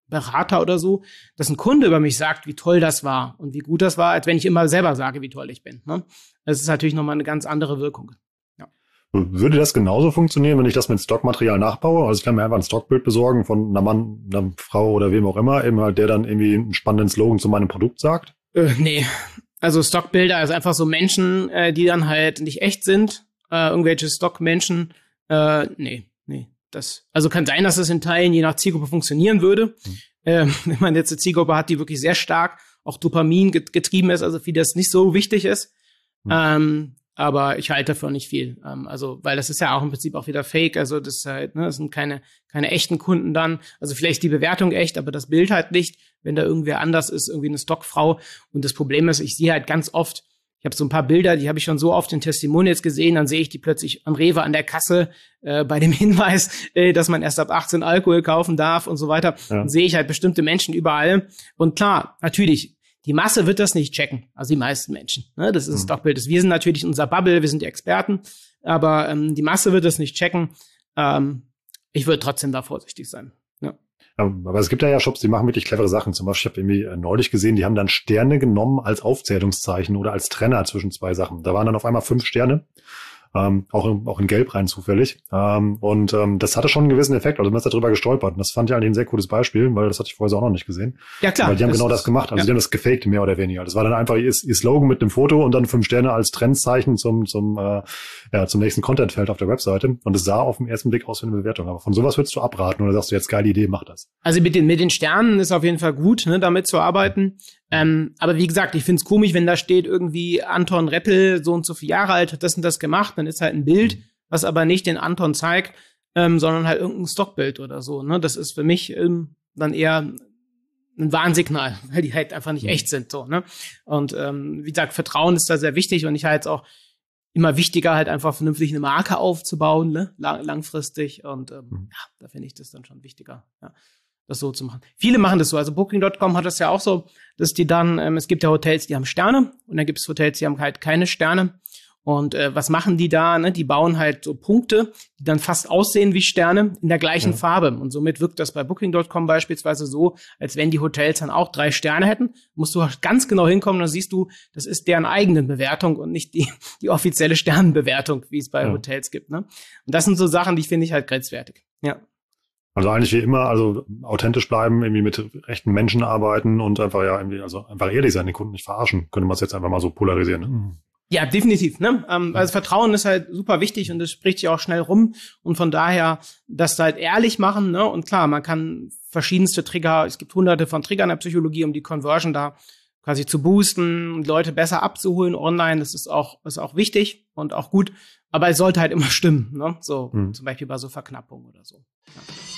Berater oder so, dass ein Kunde über mich sagt, wie toll das war und wie gut das war, als wenn ich immer selber sage, wie toll ich bin. Ne? Das ist natürlich nochmal eine ganz andere Wirkung. Ja. Würde das genauso funktionieren, wenn ich das mit Stockmaterial nachbaue? Also ich kann mir einfach ein Stockbild besorgen von einer Mann, einer Frau oder wem auch immer, eben halt, der dann irgendwie einen spannenden Slogan zu meinem Produkt sagt? Äh, nee. Also Stockbilder ist einfach so Menschen, äh, die dann halt nicht echt sind. Äh, irgendwelche Stockmenschen. Äh, nee, nee. Das, also kann sein, dass es in Teilen je nach Zielgruppe funktionieren würde. Mhm. Ähm, wenn man jetzt eine Zielgruppe hat, die wirklich sehr stark auch Dopamin getrieben ist, also für die das nicht so wichtig ist. Mhm. Ähm, aber ich halte dafür nicht viel. Ähm, also, weil das ist ja auch im Prinzip auch wieder Fake. Also das ist halt, ne, das sind keine, keine echten Kunden dann. Also vielleicht die Bewertung echt, aber das Bild halt nicht, wenn da irgendwer anders ist, irgendwie eine Stockfrau. Und das Problem ist, ich sehe halt ganz oft, ich habe so ein paar Bilder, die habe ich schon so oft in Testimonials gesehen, dann sehe ich die plötzlich am Rewe an der Kasse äh, bei dem Hinweis, äh, dass man erst ab achtzehn Alkohol kaufen darf und so weiter. Ja. Dann sehe ich halt bestimmte Menschen überall. Und klar, natürlich, die Masse wird das nicht checken, also die meisten Menschen. Ne? Das ist mhm. das Stockbild. Wir sind natürlich in unserer Bubble, wir sind die Experten, aber ähm, die Masse wird das nicht checken. Ähm, ich würde trotzdem da vorsichtig sein. Ja. Aber es gibt ja ja Shops, die machen wirklich clevere Sachen. Zum Beispiel, ich habe irgendwie neulich gesehen, die haben dann Sterne genommen als Aufzählungszeichen oder als Trenner zwischen zwei Sachen. Da waren dann auf einmal fünf Sterne. Ähm, auch, in, auch in Gelb rein zufällig. Ähm, und ähm, das hatte schon einen gewissen Effekt. Also man ist da drüber gestolpert. Und das fand ich eigentlich ein sehr cooles Beispiel, weil das hatte ich vorher so auch noch nicht gesehen. Ja, klar. Weil die haben genau das gemacht. Also ja. Die haben das gefaked, mehr oder weniger. Das war dann einfach ihr, ihr Slogan mit dem Foto und dann fünf Sterne als Trendzeichen zum zum äh, ja zum nächsten Contentfeld auf der Webseite. Und es sah auf den ersten Blick aus wie eine Bewertung. Aber von sowas würdest du abraten oder sagst du jetzt, geile Idee, mach das? Also mit den, mit den Sternen ist auf jeden Fall gut, ne, damit zu arbeiten. Ähm, aber wie gesagt, ich finde es komisch, wenn da steht irgendwie Anton Reppel, so und so viele Jahre alt, hat das und das gemacht, dann ist halt ein Bild, was aber nicht den Anton zeigt, ähm, sondern halt irgendein Stockbild oder so. Ne? Das ist für mich ähm, dann eher ein Warnsignal, weil die halt einfach nicht echt sind. So, ne? Und ähm, wie gesagt, Vertrauen ist da sehr wichtig und ich halte es auch immer wichtiger, halt einfach vernünftig eine Marke aufzubauen, ne? Lang- langfristig. Und ähm, mhm. ja, da finde ich das dann schon wichtiger, ja, das so zu machen. Viele machen das so. Also Booking Punkt com hat das ja auch so, dass die dann, ähm, es gibt ja Hotels, die haben Sterne und dann gibt es Hotels, die haben halt keine Sterne. Und äh, was machen die da? Ne? Die bauen halt so Punkte, die dann fast aussehen wie Sterne in der gleichen ja. Farbe. Und somit wirkt das bei Booking Punkt com beispielsweise so, als wenn die Hotels dann auch drei Sterne hätten. Musst du ganz genau hinkommen, dann siehst du, das ist deren eigene Bewertung und nicht die die offizielle Sternenbewertung, wie es bei ja. Hotels gibt. Ne? Und das sind so Sachen, die finde ich halt grenzwertig. Ja. Also eigentlich wie immer, also authentisch bleiben, irgendwie mit echten Menschen arbeiten und einfach ja irgendwie, also einfach ehrlich sein, den Kunden nicht verarschen. Könnte man es jetzt einfach mal so polarisieren. Ne? Ja, definitiv. Ne? Ähm, also Vertrauen ist halt super wichtig und das spricht sich auch schnell rum. Und von daher, das halt ehrlich machen. Ne? Und klar, man kann verschiedenste Trigger, es gibt hunderte von Triggern in der Psychologie, um die Conversion da quasi zu boosten und Leute besser abzuholen online. Das ist auch, ist auch wichtig und auch gut. Aber es sollte halt immer stimmen. Ne? So, mhm. Zum Beispiel bei so Verknappung oder so. Ja.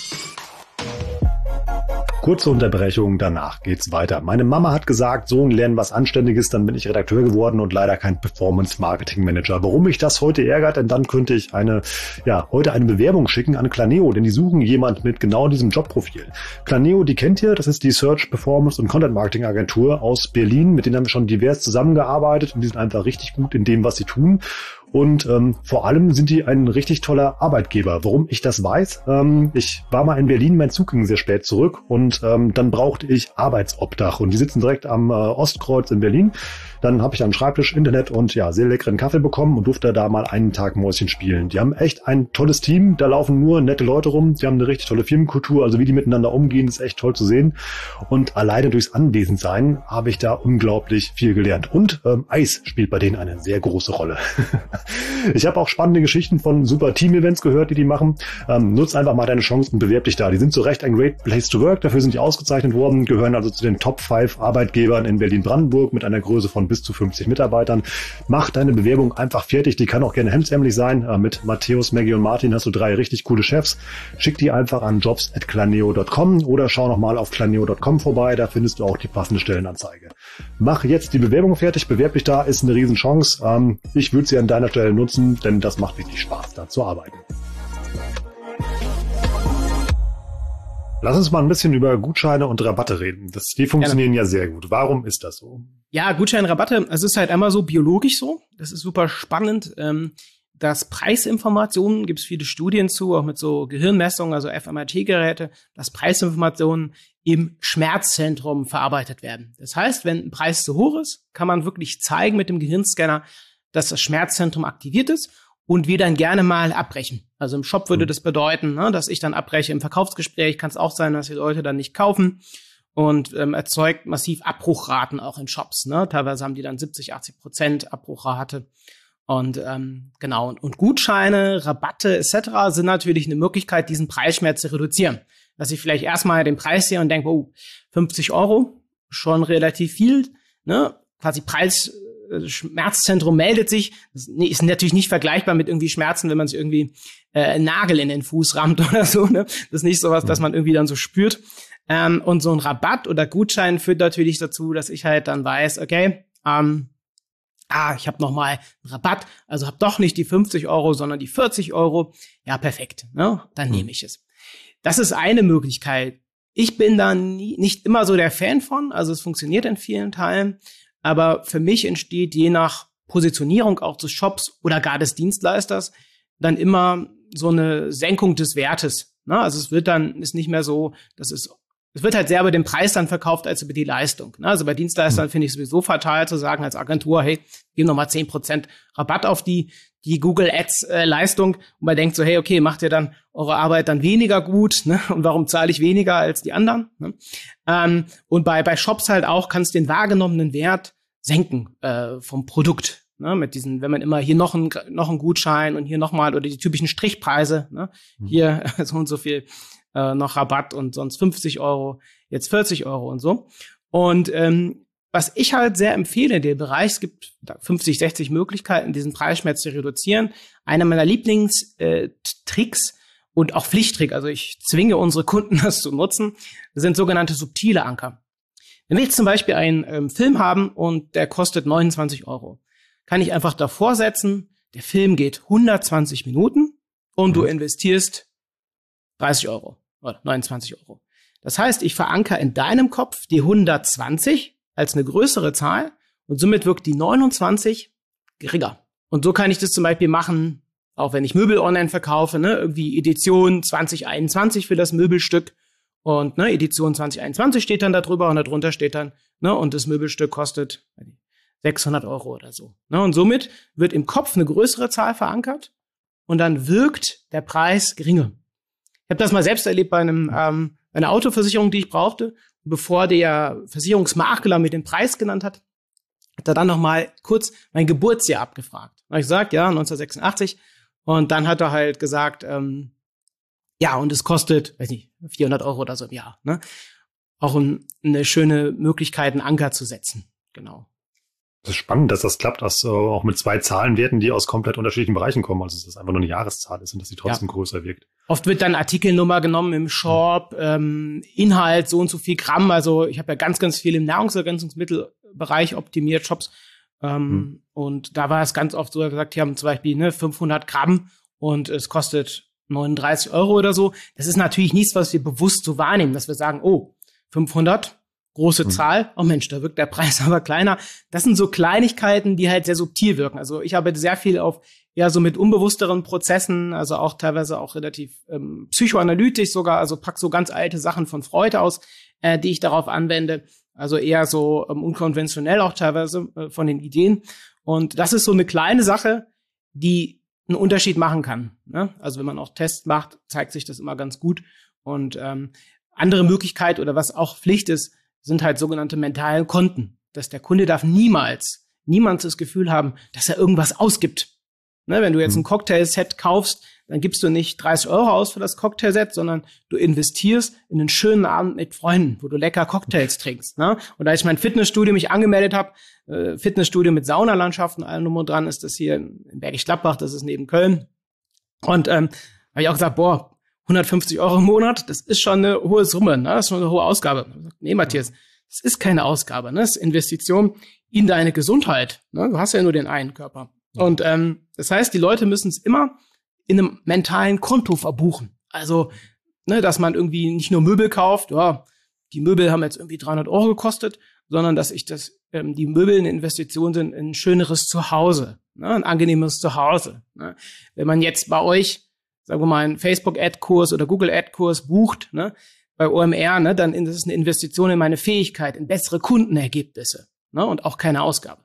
Kurze Unterbrechung, danach geht's weiter. Meine Mama hat gesagt, Sohn, lernen was Anständiges, dann bin ich Redakteur geworden und leider kein Performance-Marketing-Manager. Warum mich das heute ärgert, denn dann könnte ich eine, ja, heute eine Bewerbung schicken an Claneo, denn die suchen jemand mit genau diesem Jobprofil. Claneo, die kennt ihr, das ist die Search, Performance und Content-Marketing-Agentur aus Berlin, mit denen haben wir schon divers zusammengearbeitet und die sind einfach richtig gut in dem, was sie tun. Und ähm, vor allem sind die ein richtig toller Arbeitgeber. Warum ich das weiß? Ähm, ich war mal in Berlin, mein Zug ging sehr spät zurück und ähm, dann brauchte ich Arbeitsobdach. Und die sitzen direkt am äh, Ostkreuz in Berlin. Dann habe ich einen Schreibtisch, Internet und ja, sehr leckeren Kaffee bekommen und durfte da mal einen Tag Mäuschen spielen. Die haben echt ein tolles Team, da laufen nur nette Leute rum, die haben eine richtig tolle Firmenkultur, also wie die miteinander umgehen, ist echt toll zu sehen. Und alleine durchs Anwesendsein habe ich da unglaublich viel gelernt. Und ähm, Eis spielt bei denen eine sehr große Rolle. Ich habe auch spannende Geschichten von super Team-Events gehört, die die machen. Ähm, nutz einfach mal deine Chance und bewerb dich da. Die sind zu Recht ein Great Place to Work, dafür sind die ausgezeichnet worden, gehören also zu den Top fünf Arbeitgebern in Berlin-Brandenburg mit einer Größe von bis zu fünfzig Mitarbeitern. Mach deine Bewerbung einfach fertig. Die kann auch gerne hemdsärmlich sein. Äh, mit Matthäus, Maggie und Martin hast du drei richtig coole Chefs. Schick die einfach an jobs at claneo dot com oder schau nochmal auf claneo dot com vorbei. Da findest du auch die passende Stellenanzeige. Mach jetzt die Bewerbung fertig. Bewerb dich da. Ist eine Riesenchance. Ähm, ich würde sie an deiner Stelle nutzen, denn das macht wirklich Spaß, da zu arbeiten. Lass uns mal ein bisschen über Gutscheine und Rabatte reden. Das, die funktionieren ja, ja sehr gut. Warum ist das so? Ja, Gutscheine, Rabatte, es ist halt einmal so biologisch so. Das ist super spannend. Ähm, dass Preisinformationen, gibt es viele Studien zu, auch mit so Gehirnmessungen, also F M R T-Geräte, dass Preisinformationen im Schmerzzentrum verarbeitet werden. Das heißt, wenn ein Preis zu hoch ist, kann man wirklich zeigen mit dem Gehirnscanner, dass das Schmerzzentrum aktiviert ist und wir dann gerne mal abbrechen. Also im Shop würde das bedeuten, ne, dass ich dann abbreche. Im Verkaufsgespräch kann es auch sein, dass die Leute dann nicht kaufen und ähm, erzeugt massiv Abbruchraten auch in Shops. Ne? Teilweise haben die dann siebzig, achtzig Prozent Abbruchrate. Und ähm, genau, und, und Gutscheine, Rabatte et cetera sind natürlich eine Möglichkeit, diesen Preisschmerz zu reduzieren. Dass ich vielleicht erstmal den Preis sehe und denke, oh, fünfzig Euro, schon relativ viel, ne? Quasi Preis, äh, Schmerzzentrum meldet sich. Das ist natürlich nicht vergleichbar mit irgendwie Schmerzen, wenn man sich irgendwie äh, einen Nagel in den Fuß rammt oder so, ne? Das ist nicht sowas, dass man irgendwie dann so spürt. Ähm, und so ein Rabatt oder Gutschein führt natürlich dazu, dass ich halt dann weiß, okay, ähm, ah, ich habe nochmal einen Rabatt, also habe doch nicht die fünfzig Euro, sondern die vierzig Euro. Ja, perfekt, ne? Dann nehme ich es. Das ist eine Möglichkeit. Ich bin da nie, nicht immer so der Fan von, also es funktioniert in vielen Teilen, aber für mich entsteht je nach Positionierung auch des Shops oder gar des Dienstleisters dann immer so eine Senkung des Wertes. Ne? Also es wird dann, ist nicht mehr so, dass es Es wird halt sehr über den Preis dann verkauft als über die Leistung. Also bei Dienstleistern finde ich sowieso fatal zu sagen als Agentur, hey, gib noch mal zehn Prozent Rabatt auf die die Google Ads äh, Leistung. Und man denkt so, hey, okay, macht ihr dann eure Arbeit dann weniger gut? Ne? Und warum zahle ich weniger als die anderen? Ne? Ähm, und bei bei Shops halt auch kannst du den wahrgenommenen Wert senken äh, vom Produkt. Ne, mit diesen, wenn man immer hier noch ein, noch ein Gutschein und hier nochmal oder die typischen Strichpreise, ne, mhm. hier so und so viel äh, noch Rabatt und sonst fünfzig Euro, jetzt vierzig Euro und so. Und ähm, was ich halt sehr empfehle in dem Bereich, es gibt fünfzig, sechzig Möglichkeiten, diesen Preisschmerz zu reduzieren. Einer meiner Lieblingstricks äh, und auch Pflichttrick, also ich zwinge unsere Kunden, das zu nutzen, sind sogenannte subtile Anker. Wenn wir jetzt zum Beispiel einen ähm, Film haben und der kostet neunundzwanzig Euro, kann ich einfach davor setzen, der Film geht hundertzwanzig Minuten und mhm. du investierst dreißig Euro oder neunundzwanzig Euro. Das heißt, ich verankere in deinem Kopf die hundertzwanzig als eine größere Zahl und somit wirkt die neunundzwanzig geringer. Und so kann ich das zum Beispiel machen, auch wenn ich Möbel online verkaufe, ne, irgendwie Edition zwanzig einundzwanzig für das Möbelstück und ne, Edition zwanzig einundzwanzig steht dann da drüber und darunter steht dann, ne, und das Möbelstück kostet sechshundert Euro oder so. Ne, und somit wird im Kopf eine größere Zahl verankert und dann wirkt der Preis geringer. Ich habe das mal selbst erlebt bei einem ähm, einer Autoversicherung, die ich brauchte. Bevor der Versicherungsmakler mir den Preis genannt hat, hat er dann noch mal kurz mein Geburtsjahr abgefragt. Da habe ich gesagt, ja, neunzehnhundertsechsundachtzig. Und dann hat er halt gesagt, ähm, ja, und es kostet, weiß nicht, vierhundert Euro oder so im Jahr. Ne? Auch ein, eine schöne Möglichkeit, einen Anker zu setzen. Genau. Das ist spannend, dass das klappt, dass, äh, auch mit zwei Zahlenwerten, die aus komplett unterschiedlichen Bereichen kommen. Also dass das einfach nur eine Jahreszahl ist und dass sie trotzdem ja. größer wirkt. Oft wird dann Artikelnummer genommen im Shop, ähm, Inhalt so und so viel Gramm. Also ich habe ja ganz, ganz viel im Nahrungsergänzungsmittelbereich optimiert, Shops. Ähm, hm. Und da war es ganz oft so, dass wir gesagt haben, zum Beispiel ne, fünfhundert Gramm und es kostet neununddreißig Euro oder so. Das ist natürlich nichts, was wir bewusst so wahrnehmen, dass wir sagen, oh, fünfhundert, große hm. Zahl. Oh Mensch, da wirkt der Preis aber kleiner. Das sind so Kleinigkeiten, die halt sehr subtil wirken. Also ich arbeite sehr viel auf ja so mit unbewussteren Prozessen, also auch teilweise auch relativ ähm, psychoanalytisch sogar, also pack so ganz alte Sachen von Freud aus, äh, die ich darauf anwende, also eher so ähm, unkonventionell auch teilweise äh, von den Ideen. Und das ist so eine kleine Sache, die einen Unterschied machen kann. Ne? Also wenn man auch Tests macht, zeigt sich das immer ganz gut. Und ähm, andere Möglichkeit oder was auch Pflicht ist, sind halt sogenannte mentale Konten. Dass der Kunde darf niemals, niemals das Gefühl haben, dass er irgendwas ausgibt. Ne, wenn du jetzt ein Cocktailset kaufst, dann gibst du nicht dreißig Euro aus für das Cocktailset, sondern du investierst in einen schönen Abend mit Freunden, wo du lecker Cocktails trinkst. Ne? Und als ich mein Fitnessstudio mich angemeldet habe, äh, Fitnessstudio mit Saunalandschaften, allem drum und dran, ist das hier in Bergisch Gladbach, das ist neben Köln. Und ähm, habe ich auch gesagt, boah, hundertfünfzig Euro im Monat, das ist schon eine hohe Summe, ne? Das ist schon eine hohe Ausgabe. Ich gesagt, nee, Matthias, das ist keine Ausgabe, ne? Das ist Investition in deine Gesundheit. Ne? Du hast ja nur den einen Körper. Und ähm, das heißt, die Leute müssen es immer in einem mentalen Konto verbuchen. Also, ne, dass man irgendwie nicht nur Möbel kauft, ja, die Möbel haben jetzt irgendwie dreihundert Euro gekostet, sondern dass ich das, ähm, die Möbel eine Investition sind in ein schöneres Zuhause. ne? Ein angenehmes Zuhause. Ne? Wenn man jetzt bei euch, sagen wir mal, einen Facebook-Ad-Kurs oder Google-Ad-Kurs bucht, ne? Bei O M R, ne? Dann ist es eine Investition in meine Fähigkeit, in bessere Kundenergebnisse, ne? Und auch keine Ausgabe.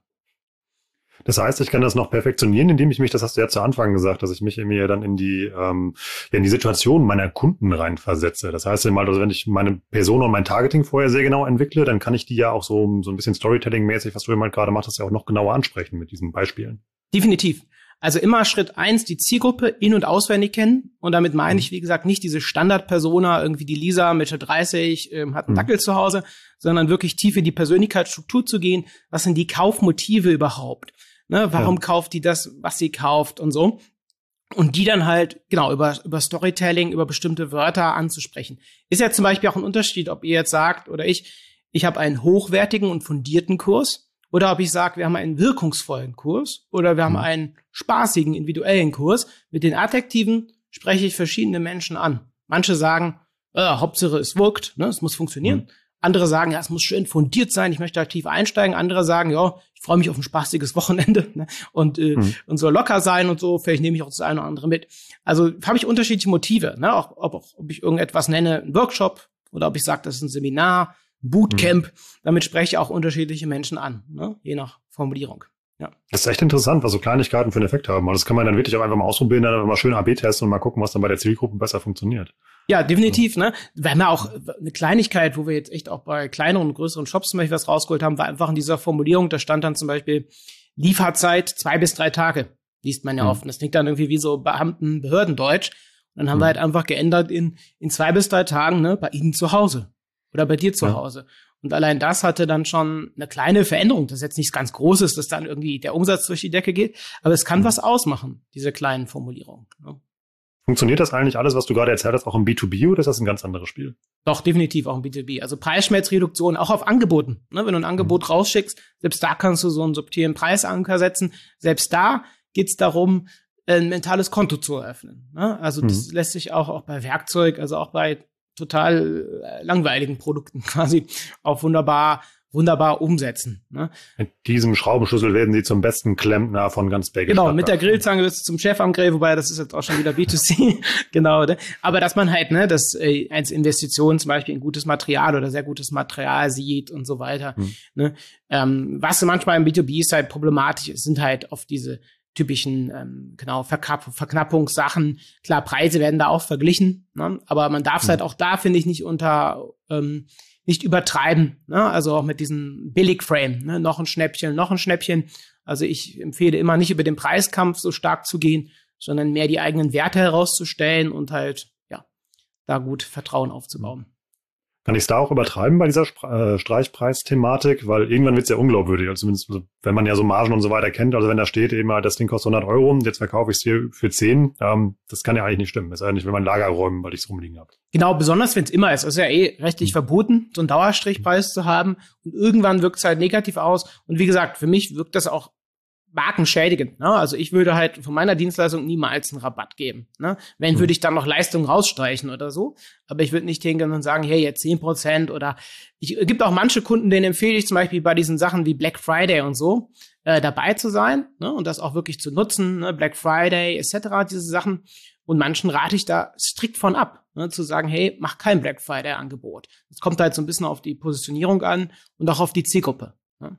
Das heißt, ich kann das noch perfektionieren, indem ich mich, das hast du ja zu Anfang gesagt, dass ich mich mir dann in die ähm, ja, in die Situation meiner Kunden reinversetze. Das heißt mal, also wenn ich meine Person und mein Targeting vorher sehr genau entwickle, dann kann ich die ja auch so so ein bisschen Storytelling-mäßig, was du immer gerade machst, ja auch noch genauer ansprechen mit diesen Beispielen. Definitiv. Also immer Schritt eins, die Zielgruppe in- und auswendig kennen. Und damit meine ich, wie gesagt, nicht diese Standard-Persona, irgendwie die Lisa, Mitte dreißig, ähm, hat einen Dackel zu Hause, sondern wirklich tief in die Persönlichkeitsstruktur zu gehen. Was sind die Kaufmotive überhaupt? Ne, warum ja. kauft die das, was sie kauft und so? Und die dann halt, genau, über, über Storytelling, über bestimmte Wörter anzusprechen. Ist ja zum Beispiel auch ein Unterschied, ob ihr jetzt sagt, oder ich, ich habe einen hochwertigen und fundierten Kurs, oder ob ich sage, wir haben einen wirkungsvollen Kurs, oder wir haben mhm. einen spaßigen, individuellen Kurs. Mit den Adjektiven spreche ich verschiedene Menschen an. Manche sagen, äh, Hauptsache es wirkt, ne, es muss funktionieren. Mhm. Andere sagen, ja, es muss schön fundiert sein, ich möchte aktiv einsteigen. Andere sagen, ja, ich freue mich auf ein spaßiges Wochenende, ne? und äh, mhm. und soll locker sein und so. Vielleicht nehme ich auch das eine oder andere mit. Also habe ich unterschiedliche Motive, ne? Auch ob, ob ich irgendetwas nenne, ein Workshop, oder ob ich sage, das ist ein Seminar, ein Bootcamp. Mhm. Damit spreche ich auch unterschiedliche Menschen an, ne? Je nach Formulierung. Ja. Das ist echt interessant, was so Kleinigkeiten für einen Effekt haben. Und das kann man dann wirklich auch einfach mal ausprobieren, dann mal schön A B testen und mal gucken, was dann bei der Zielgruppe besser funktioniert. Ja, definitiv, ne? Wir haben ja auch eine Kleinigkeit, wo wir jetzt echt auch bei kleineren und größeren Shops zum Beispiel was rausgeholt haben, war einfach in dieser Formulierung, da stand dann zum Beispiel Lieferzeit zwei bis drei Tage, liest man ja mhm. oft. Und das klingt dann irgendwie wie so Beamten, Behördendeutsch. Und dann haben mhm. wir halt einfach geändert in, in zwei bis drei Tagen, ne, bei Ihnen zu Hause oder bei dir zu ja. Hause. Und allein das hatte dann schon eine kleine Veränderung. Das ist jetzt nichts ganz Großes, dass dann irgendwie der Umsatz durch die Decke geht. Aber es kann mhm. was ausmachen, diese kleinen Formulierungen, ne? Funktioniert das eigentlich alles, was du gerade erzählt hast, auch im B zwei B oder ist das ein ganz anderes Spiel? Doch, definitiv auch im B zwei B. Also Preisschmelzreduktion auch auf Angeboten. Ne, wenn du ein Angebot mhm. rausschickst, selbst da kannst du so einen subtilen Preisanker setzen. Selbst da geht's darum, ein mentales Konto zu eröffnen. Ne? Also mhm. das lässt sich auch, auch bei Werkzeug, also auch bei total äh, langweiligen Produkten quasi auch wunderbar wunderbar umsetzen. Ne? Mit diesem Schraubenschlüssel werden sie zum besten Klempner von ganz Belgien. Genau, mit der Grillzange wirst du zum Chef am Grill, wobei das ist jetzt auch schon wieder B zwei C. Genau, ne? Aber dass man halt, ne, das äh, als Investition zum Beispiel in gutes Material oder sehr gutes Material sieht und so weiter. Hm. Ne? Ähm, was manchmal im B zwei B ist halt problematisch ist, sind halt oft diese typischen, ähm, genau, Verknapp- Verknappungssachen. Klar, Preise werden da auch verglichen, ne? Aber man darf es hm. halt auch da, finde ich, nicht unter ähm, nicht übertreiben, ne? Also auch mit diesem Billig-Frame, ne? Noch ein Schnäppchen, noch ein Schnäppchen. Also ich empfehle immer nicht über den Preiskampf so stark zu gehen, sondern mehr die eigenen Werte herauszustellen und halt, ja, da gut Vertrauen aufzubauen. Kann ich es da auch übertreiben bei dieser Spre- äh, Streichpreis-Thematik? Weil irgendwann wird es ja unglaubwürdig. Also zumindest, wenn man ja so Margen und so weiter kennt. Also wenn da steht eben mal, das Ding kostet hundert Euro, jetzt verkaufe ich es hier für zehn. Ähm, das kann ja eigentlich nicht stimmen. Das ist ja nicht, wenn man Lager räumen, weil ich es rumliegen habe. Genau, besonders wenn es immer ist. Es ist ja eh rechtlich mhm. verboten, so einen Dauerstrichpreis mhm. zu haben. Und irgendwann wirkt es halt negativ aus. Und wie gesagt, für mich wirkt das auch markenschädigend, ne? Also ich würde halt von meiner Dienstleistung niemals einen Rabatt geben, ne? Wenn, mhm. würde ich dann noch Leistung rausstreichen oder so. Aber ich würde nicht hingehen und sagen, hey, jetzt zehn Prozent oder ich, es gibt auch manche Kunden, denen empfehle ich zum Beispiel bei diesen Sachen wie Black Friday und so, äh, dabei zu sein, ne? Und das auch wirklich zu nutzen, ne? Black Friday et cetera, diese Sachen. Und manchen rate ich da strikt von ab, ne? Zu sagen, hey, mach kein Black Friday-Angebot. Es kommt halt so ein bisschen auf die Positionierung an und auch auf die Zielgruppe, ne?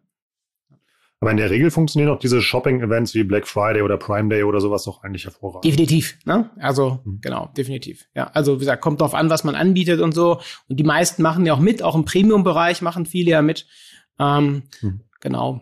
Aber in der Regel funktionieren auch diese Shopping-Events wie Black Friday oder Prime Day oder sowas doch eigentlich hervorragend. Definitiv, ne? Also, mhm. genau, definitiv. Ja, also, wie gesagt, kommt drauf an, was man anbietet und so. Und die meisten machen ja auch mit, auch im Premium-Bereich machen viele ja mit. Ähm, mhm. Genau.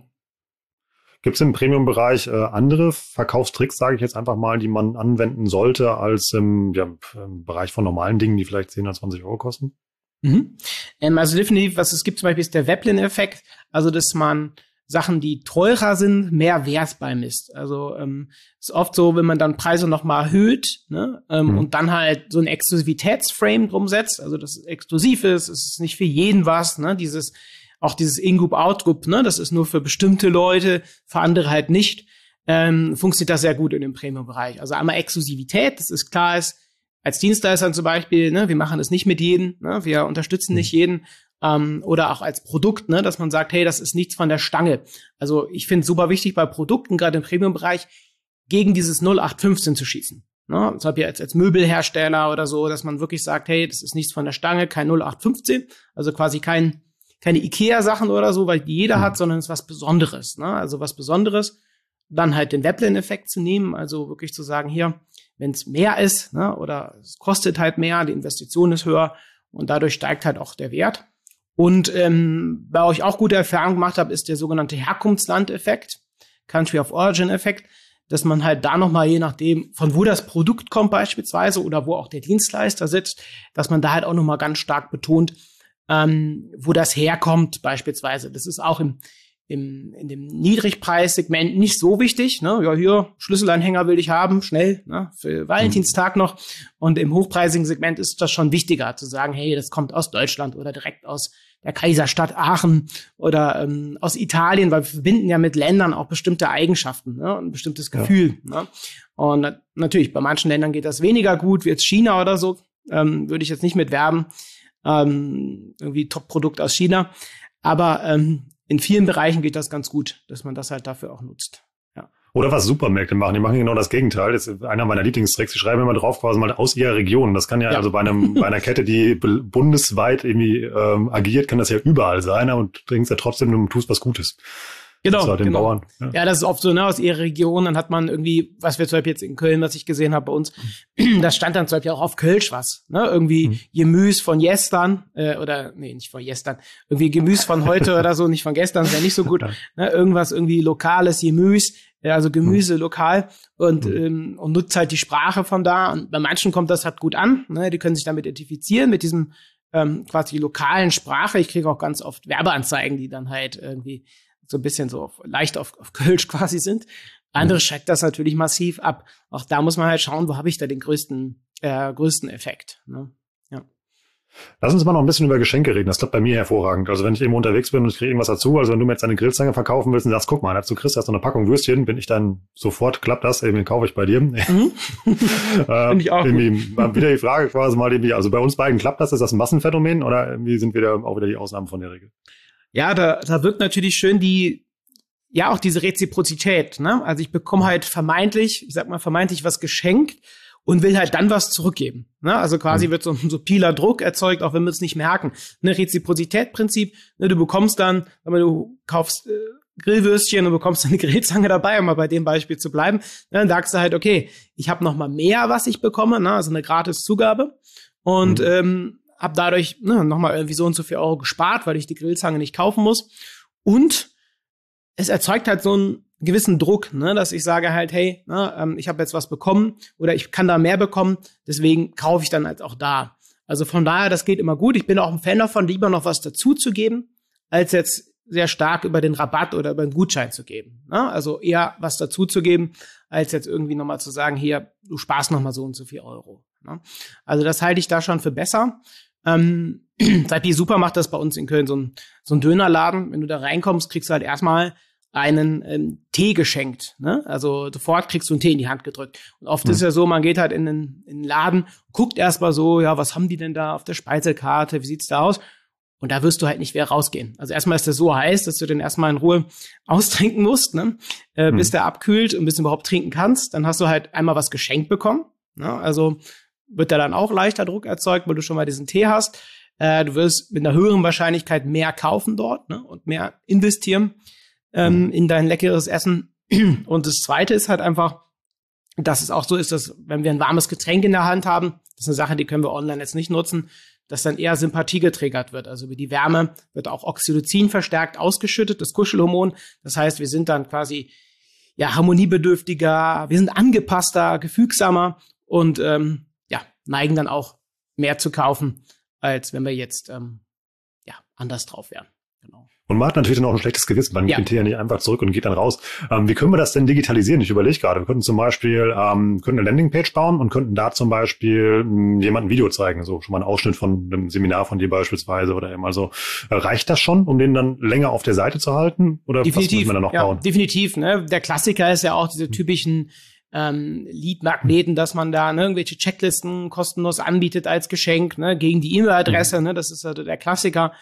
Gibt es im Premium-Bereich äh, andere Verkaufstricks, sage ich jetzt einfach mal, die man anwenden sollte, als im, ja, im Bereich von normalen Dingen, die vielleicht zehn oder zwanzig Euro kosten? Mhm. Ähm, also definitiv, was es gibt zum Beispiel, ist der Veblen-Effekt. Also, dass man Sachen, die teurer sind, mehr Wert beimisst. Also ähm, ist oft so, wenn man dann Preise noch mal erhöht, ne, ähm, mhm. und dann halt so ein Exklusivitätsframe drum setzt, also dass es exklusiv ist, es ist nicht für jeden was, ne, dieses auch dieses In-Group, Out-Group, ne, das ist nur für bestimmte Leute, für andere halt nicht, ähm, funktioniert das sehr gut in dem Premium-Bereich. Also einmal Exklusivität, das ist klar ist, als Dienstleister zum Beispiel, ne, wir machen es nicht mit jedem, ne, wir unterstützen mhm. nicht jeden. ähm, oder auch als Produkt, ne, dass man sagt, hey, das ist nichts von der Stange. Also ich finde es super wichtig bei Produkten, gerade im Premium-Bereich, gegen dieses null acht fünfzehn zu schießen. Ne? Das habe ich jetzt als Möbelhersteller oder so, dass man wirklich sagt, hey, das ist nichts von der Stange, kein null acht fünfzehn, also quasi kein keine Ikea-Sachen oder so, weil die jeder mhm. hat, sondern es ist was Besonderes. Ne? Also was Besonderes, dann halt den Veblen-Effekt zu nehmen, also wirklich zu sagen, hier, wenn es mehr ist, ne, oder es kostet halt mehr, die Investition ist höher und dadurch steigt halt auch der Wert. Und ähm, bei euch auch gute Erfahrungen gemacht habe, ist der sogenannte Herkunftsland-Effekt, Country of Origin-Effekt, dass man halt da nochmal, je nachdem, von wo das Produkt kommt beispielsweise oder wo auch der Dienstleister sitzt, dass man da halt auch nochmal ganz stark betont, ähm, wo das herkommt beispielsweise. Das ist auch im Im, in dem Niedrigpreissegment nicht so wichtig, ne? Ja, hier, Schlüsselanhänger will ich haben, schnell, ne? Für Valentinstag noch. Und im hochpreisigen Segment ist das schon wichtiger, zu sagen, hey, das kommt aus Deutschland oder direkt aus der Kaiserstadt Aachen oder ähm, aus Italien, weil wir verbinden ja mit Ländern auch bestimmte Eigenschaften, ne? Und ein bestimmtes Gefühl. Ja. Ne? Und na- natürlich, bei manchen Ländern geht das weniger gut, wie jetzt China oder so, ähm, würde ich jetzt nicht mit werben, ähm, irgendwie Top-Produkt aus China. Aber ähm, in vielen Bereichen geht das ganz gut, dass man das halt dafür auch nutzt. Ja. Oder was Supermärkte machen, die machen genau das Gegenteil. Das ist einer meiner Lieblingstricks. Die schreiben immer drauf, quasi mal aus ihrer Region. Das kann ja, ja. also bei einem bei einer Kette, die bundesweit irgendwie ähm, agiert, kann das ja überall sein, und bringst ja trotzdem, du tust was Gutes. Genau, halt den genau. Bauern. Ja. ja, das ist oft so, ne, aus ihrer Region, dann hat man irgendwie, was wir zum Beispiel jetzt in Köln, was ich gesehen habe bei uns, mhm. da stand dann zum Beispiel auch auf Kölsch was, ne, irgendwie mhm. Gemüse von gestern, äh, oder, nee, nicht von gestern, irgendwie Gemüse von heute oder so, nicht von gestern, ist ja nicht so gut, ne, irgendwas irgendwie lokales Gemüse, also Gemüse mhm. lokal und, mhm. ähm, und nutzt halt die Sprache von da, und bei manchen kommt das halt gut an, ne, die können sich damit identifizieren, mit diesem, ähm, quasi lokalen Sprache. Ich kriege auch ganz oft Werbeanzeigen, die dann halt irgendwie so ein bisschen so auf, leicht auf, auf Kölsch quasi sind. Andere mhm. schreckt das natürlich massiv ab. Auch da muss man halt schauen, wo habe ich da den größten, äh, größten Effekt. Ne? Ja. Lass uns mal noch ein bisschen über Geschenke reden. Das klappt bei mir hervorragend. Also wenn ich irgendwo unterwegs bin und ich kriege irgendwas dazu, also wenn du mir jetzt eine Grillzange verkaufen willst und sagst, guck mal, dazu kriegst du erst so eine Packung Würstchen, bin ich dann sofort, klappt das, eben kaufe ich bei dir. Mhm. äh, Finde ich auch irgendwie, gut. Wieder die Frage quasi mal, irgendwie, also bei uns beiden klappt das, ist das ein Massenphänomen oder irgendwie sind wir da auch wieder die Ausnahmen von der Regel? Ja, da, da wirkt natürlich schön die, ja, auch diese Reziprozität, ne? Also ich bekomme halt vermeintlich, ich sag mal vermeintlich was geschenkt und will halt dann was zurückgeben, ne? Also quasi mhm. wird so ein subtiler Druck erzeugt, auch wenn wir es nicht merken. Ne, Reziprozitätsprinzip, ne, du bekommst dann, wenn du kaufst äh, Grillwürstchen und bekommst eine Grillzange dabei, um mal bei dem Beispiel zu bleiben, ne, dann sagst du halt, okay, ich habe noch mal mehr, was ich bekomme, ne? Also eine gratis Zugabe und mhm. ähm, hab dadurch ne, nochmal irgendwie so und so viel Euro gespart, weil ich die Grillzange nicht kaufen muss. Und es erzeugt halt so einen gewissen Druck, ne, dass ich sage halt, hey, ne, ähm, ich habe jetzt was bekommen oder ich kann da mehr bekommen, deswegen kaufe ich dann halt auch da. Also von daher, das geht immer gut. Ich bin auch ein Fan davon, lieber noch was dazu zu geben, als jetzt sehr stark über den Rabatt oder über den Gutschein zu geben. Ne? Also eher was dazu zu geben, als jetzt irgendwie nochmal zu sagen, hier, du sparst nochmal so und so viel Euro. Ne? Also das halte ich da schon für besser. Ähm, Saipi Super macht das bei uns in Köln, so ein, so ein Dönerladen. Wenn du da reinkommst, kriegst du halt erstmal einen ähm, Tee geschenkt. Ne? Also sofort kriegst du einen Tee in die Hand gedrückt. Und oft mhm. ist ja so, man geht halt in den, in den Laden, guckt erstmal so, ja, was haben die denn da auf der Speisekarte, wie sieht's da aus? Und da wirst du halt nicht wieder rausgehen. Also erstmal ist der so heiß, dass du den erstmal in Ruhe austrinken musst, ne? äh, mhm. bis der abkühlt und bis du überhaupt trinken kannst. Dann hast du halt einmal was geschenkt bekommen. Ne? Also wird da dann auch leichter Druck erzeugt, weil du schon mal diesen Tee hast. Äh, du wirst mit einer höheren Wahrscheinlichkeit mehr kaufen dort, ne? Und mehr investieren ähm, mhm. in dein leckeres Essen. Und das Zweite ist halt einfach, dass es auch so ist, dass wenn wir ein warmes Getränk in der Hand haben, das ist eine Sache, die können wir online jetzt nicht nutzen, dass dann eher Sympathie getriggert wird. Also über die Wärme wird auch Oxytocin verstärkt ausgeschüttet, das Kuschelhormon. Das heißt, wir sind dann quasi ja harmoniebedürftiger, wir sind angepasster, gefügsamer und ähm, ja neigen dann auch mehr zu kaufen, als wenn wir jetzt ähm, ja anders drauf wären. Genau. Und man hat natürlich dann auch ein schlechtes Gewissen, man ja. geht ja nicht einfach zurück und geht dann raus. Ähm, wie können wir das denn digitalisieren? Ich überlege gerade, wir könnten zum Beispiel ähm, könnten eine Landingpage bauen und könnten da zum Beispiel mh, jemandem ein Video zeigen, so schon mal einen Ausschnitt von einem Seminar von dir beispielsweise oder eben also. Äh, reicht das schon, um den dann länger auf der Seite zu halten? Oder definitiv, was müssen wir da noch ja, bauen? Definitiv. Ne? Der Klassiker ist ja auch diese typischen ähm, Lead-Magneten, dass man da ne, irgendwelche Checklisten kostenlos anbietet als Geschenk ne, gegen die E-Mail-Adresse. Mhm. Ne? Das ist also der Klassiker.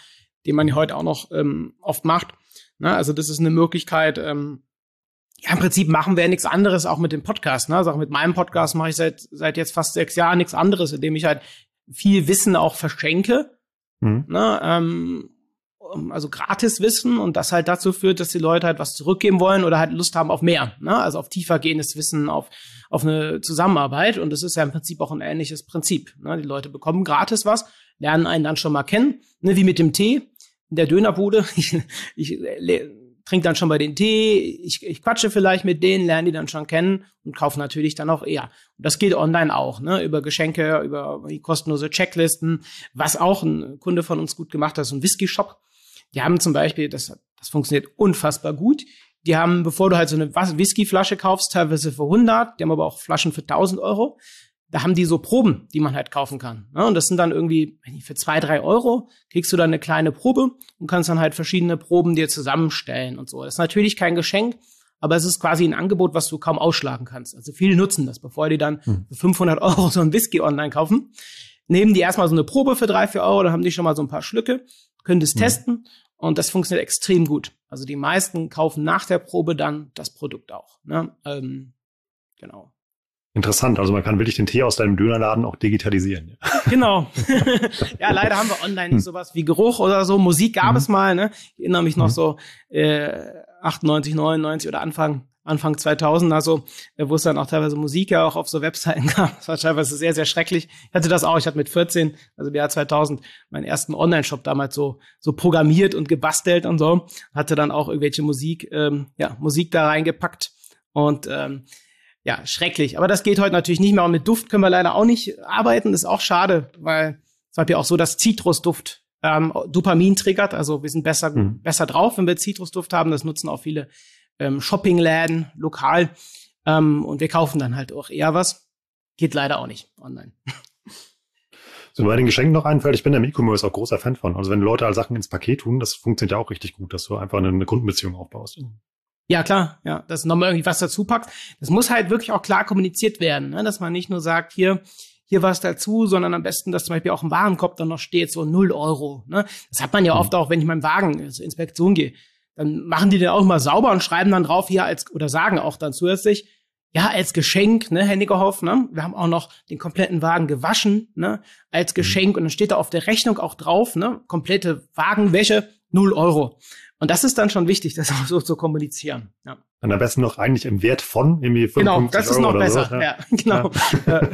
den man heute auch noch ähm, oft macht. Ne? Also das ist eine Möglichkeit. Ähm, ja, im Prinzip machen wir ja nichts anderes, auch mit dem Podcast. Ne? Also auch mit meinem Podcast mache ich seit seit jetzt fast sechs Jahren nichts anderes, indem ich halt viel Wissen auch verschenke. Mhm. Ne? Ähm, also gratis Wissen, und das halt dazu führt, dass die Leute halt was zurückgeben wollen oder halt Lust haben auf mehr, ne? Also auf tiefergehendes Wissen, auf auf eine Zusammenarbeit, und das ist ja im Prinzip auch ein ähnliches Prinzip, ne? Die Leute bekommen gratis was, lernen einen dann schon mal kennen, ne? Wie mit dem Tee in der Dönerbude. Ich, ich trinke dann schon bei den Tee, ich, ich quatsche vielleicht mit denen, lerne die dann schon kennen und kaufe natürlich dann auch eher. Und das geht online auch, ne? Über Geschenke, über die kostenlose Checklisten, was auch ein Kunde von uns gut gemacht hat, so ein Whisky-Shop. Die haben zum Beispiel, das, das funktioniert unfassbar gut. Die haben, bevor du halt so eine Whiskyflasche kaufst, teilweise für hundert, die haben aber auch Flaschen für tausend Euro. Da haben die so Proben, die man halt kaufen kann. Und das sind dann irgendwie, für zwei, drei Euro kriegst du dann eine kleine Probe und kannst dann halt verschiedene Proben dir zusammenstellen und so. Das ist natürlich kein Geschenk, aber es ist quasi ein Angebot, was du kaum ausschlagen kannst. Also viele nutzen das, bevor die dann für fünfhundert Euro so ein Whisky online kaufen. Nehmen die erstmal so eine Probe für drei, vier Euro, dann haben die schon mal so ein paar Schlücke, können das mhm. testen, und das funktioniert extrem gut. Also die meisten kaufen nach der Probe dann das Produkt auch. Ne? Ähm, genau. Interessant, also man kann wirklich den Tee aus deinem Dönerladen auch digitalisieren. Genau. Ja, leider haben wir online nicht sowas wie Geruch oder so. Musik gab mhm. es mal, ne? Ich erinnere mich noch mhm. so äh, achtundneunzig, neunundneunzig oder Anfang Anfang zweitausend, also wo es dann auch teilweise Musik ja auch auf so Webseiten gab. Das war teilweise sehr, sehr schrecklich. Ich hatte das auch. Ich hatte mit vierzehn, also im Jahr zweitausend, meinen ersten Online-Shop damals so so programmiert und gebastelt und so. Hatte dann auch irgendwelche Musik, ähm, ja, Musik da reingepackt. Und ähm, ja, schrecklich. Aber das geht heute natürlich nicht mehr. Und mit Duft können wir leider auch nicht arbeiten. Das ist auch schade, weil es war ja auch so, dass Zitrusduft ähm, Dopamin triggert. Also wir sind besser mhm. besser drauf, wenn wir Zitrusduft haben. Das nutzen auch viele ähm, Shoppingläden lokal. Ähm, und wir kaufen dann halt auch eher was. Geht leider auch nicht online. So, bei den Geschenken noch einfällt, ich bin im E-Commerce auch großer Fan von. Also wenn Leute halt Sachen ins Paket tun, das funktioniert ja auch richtig gut, dass du einfach eine, eine Kundenbeziehung aufbaust. Ja, klar, ja, dass du nochmal irgendwie was dazu packst. Das muss halt wirklich auch klar kommuniziert werden, ne? Dass man nicht nur sagt, hier, hier was dazu, sondern am besten, dass zum Beispiel auch im Warenkorb dann noch steht, so null Euro, ne? Das hat man ja mhm. oft auch, wenn ich meinen Wagen zur Inspektion gehe. Dann machen die den auch mal sauber und schreiben dann drauf, hier als, oder sagen auch dann zusätzlich, ja, als Geschenk, ne, Herr Nickerhoff, ne? Wir haben auch noch den kompletten Wagen gewaschen, ne? Als Geschenk. Und dann steht da auf der Rechnung auch drauf, ne? Komplette Wagenwäsche, null Euro. Und das ist dann schon wichtig, das auch so zu kommunizieren. Ja. Und am besten noch eigentlich im Wert von irgendwie fünfundfünfzig Euro. Genau, das ist noch oder besser. So. Ja, genau. Ja.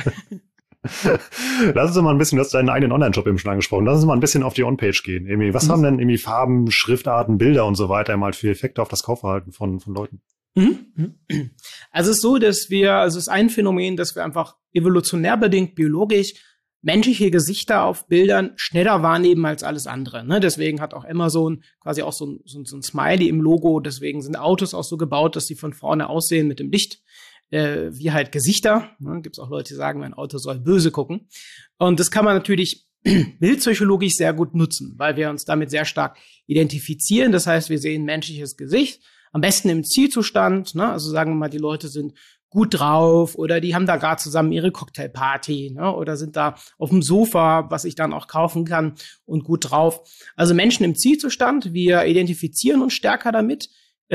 Lass uns mal ein bisschen, du hast deinen eigenen Online-Shop eben schon angesprochen. Lass uns mal ein bisschen auf die On-Page gehen. Irgendwie, was mhm. haben denn irgendwie Farben, Schriftarten, Bilder und so weiter mal für Effekte auf das Kaufverhalten von, von Leuten? Mhm. Also es ist so, dass wir, also es ist ein Phänomen, dass wir einfach evolutionär bedingt, biologisch, menschliche Gesichter auf Bildern schneller wahrnehmen als alles andere. Ne? Deswegen hat auch Amazon quasi auch so ein, so, ein, so ein Smiley im Logo. Deswegen sind Autos auch so gebaut, dass die von vorne aussehen mit dem Licht, äh, wie halt Gesichter. Ne? Gibt es auch Leute, die sagen, mein Auto soll böse gucken. Und das kann man natürlich bildpsychologisch sehr gut nutzen, weil wir uns damit sehr stark identifizieren. Das heißt, wir sehen menschliches Gesicht, am besten im Zielzustand. Ne? Also sagen wir mal, die Leute sind gut drauf oder die haben da gerade zusammen ihre Cocktailparty, ne? Oder sind da auf dem Sofa, was ich dann auch kaufen kann, und gut drauf. Also Menschen im Zielzustand, wir identifizieren uns stärker damit.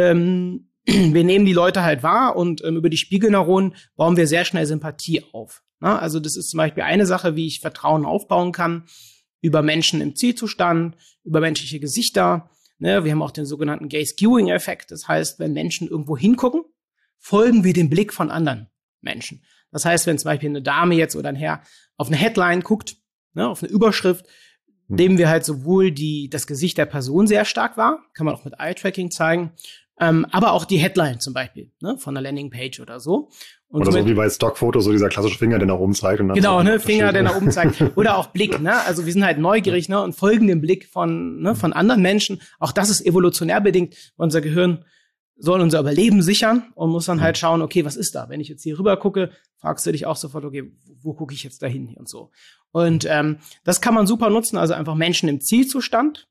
Ähm, wir nehmen die Leute halt wahr und ähm, über die Spiegelneuronen bauen wir sehr schnell Sympathie auf. Ne? Also das ist zum Beispiel eine Sache, wie ich Vertrauen aufbauen kann über Menschen im Zielzustand, über menschliche Gesichter. Ne? Wir haben auch den sogenannten Gaze-Skewing-Effekt. Das heißt, wenn Menschen irgendwo hingucken, folgen wir dem Blick von anderen Menschen. Das heißt, wenn zum Beispiel eine Dame jetzt oder ein Herr auf eine Headline guckt, ne, auf eine Überschrift, mhm. nehmen wir halt sowohl die, das Gesicht der Person sehr stark wahr, kann man auch mit Eye-Tracking zeigen, ähm, aber auch die Headline zum Beispiel, ne, von einer Landingpage oder so. Und oder so wie bei Stockfotos, so dieser klassische Finger, der nach oben zeigt. Und dann genau, ne, Finger, der nach oben zeigt. Oder auch Blick, ne, also wir sind halt neugierig, ne, und folgen dem Blick von, ne, von anderen Menschen. Auch das ist evolutionär bedingt, unser Gehirn soll unser Überleben sichern und muss dann halt schauen, okay, was ist da? Wenn ich jetzt hier rüber gucke, fragst du dich auch sofort, okay, wo gucke ich jetzt da hin und so. Und ähm, das kann man super nutzen, also einfach Menschen im Zielzustand,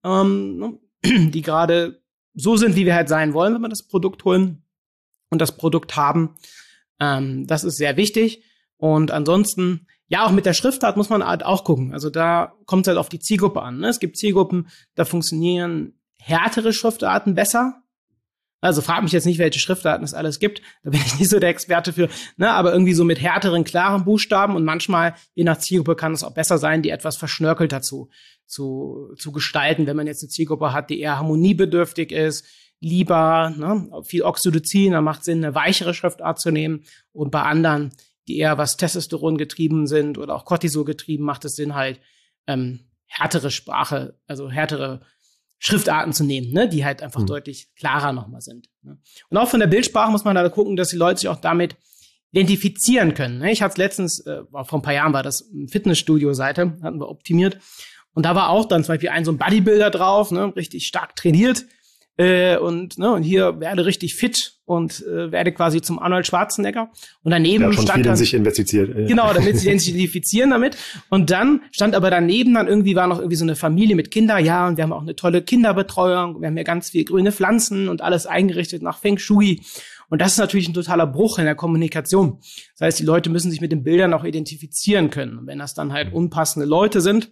ähm, die gerade so sind, wie wir halt sein wollen, wenn wir das Produkt holen und das Produkt haben. Ähm, das ist sehr wichtig. Und ansonsten, Ja, auch mit der Schriftart muss man halt auch gucken. Also da kommt es halt auf die Zielgruppe an. Ne? Es gibt Zielgruppen, da funktionieren härtere Schriftarten besser. Also frag mich jetzt nicht, welche Schriftarten es alles gibt. Da bin ich nicht so der Experte für. Ne? Aber irgendwie so mit härteren, klaren Buchstaben. Und manchmal, je nach Zielgruppe, kann es auch besser sein, die etwas verschnörkelter zu, zu, zu gestalten. Wenn man jetzt eine Zielgruppe hat, die eher harmoniebedürftig ist, lieber, ne? viel Oxytocin, dann macht es Sinn, eine weichere Schriftart zu nehmen. Und bei anderen, die eher was Testosteron getrieben sind oder auch Cortisol getrieben, macht es Sinn halt, ähm, härtere Sprache, also härtere Schriftarten zu nehmen, ne, die halt einfach mhm. deutlich klarer nochmal sind. Ne. Und auch von der Bildsprache muss man da gucken, dass die Leute sich auch damit identifizieren können. Ne. Ich hatte es letztens, äh, vor ein paar Jahren war das Fitnessstudio-Seite, hatten wir optimiert. Und da war auch dann zum Beispiel ein so ein Bodybuilder drauf, ne, richtig stark trainiert. Äh, und, ne, und hier werde richtig fit und äh, werde quasi zum Arnold Schwarzenegger. Und daneben ja, schon stand viel dann, in sich investiert. Ja. Genau, damit sie identifizieren damit. Und dann stand aber daneben dann irgendwie war noch irgendwie so eine Familie mit Kindern. Ja, und wir haben auch eine tolle Kinderbetreuung. Wir haben ja ganz viel grüne Pflanzen und alles eingerichtet nach Feng Shui. Und das ist natürlich ein totaler Bruch in der Kommunikation. Das heißt, die Leute müssen sich mit den Bildern auch identifizieren können. Und wenn das dann halt unpassende Leute sind,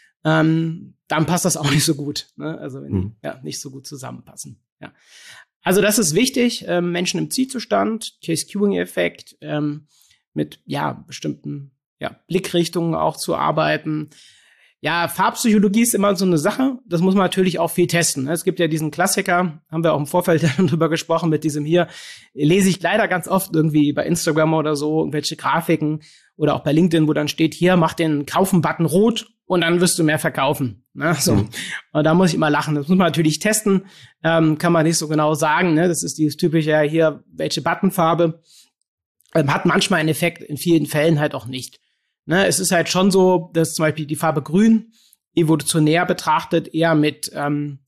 ähm, dann passt das auch nicht so gut. Ne? Also wenn mhm. ja, nicht so gut zusammenpassen. Ja. Also das ist wichtig, ähm, Menschen im Zielzustand, Chase-Cueing-Effekt, ähm, mit ja bestimmten ja, Blickrichtungen auch zu arbeiten. Ja, Farbpsychologie ist immer so eine Sache. Das muss man natürlich auch viel testen. Ne? Es gibt ja diesen Klassiker, haben wir auch im Vorfeld drüber gesprochen, mit diesem hier, lese ich leider ganz oft irgendwie bei Instagram oder so, irgendwelche Grafiken oder auch bei LinkedIn, wo dann steht, hier, mach den Kaufen-Button rot und dann wirst du mehr verkaufen. Ne? So. Mhm. Und da muss ich immer lachen. Das muss man natürlich testen. Ähm, kann man nicht so genau sagen. Ne? Das ist dieses typische, ja, hier, welche Buttonfarbe. Ähm, hat manchmal einen Effekt, in vielen Fällen halt auch nicht. Ne? Es ist halt schon so, dass zum Beispiel die Farbe Grün evolutionär betrachtet eher mit ähm,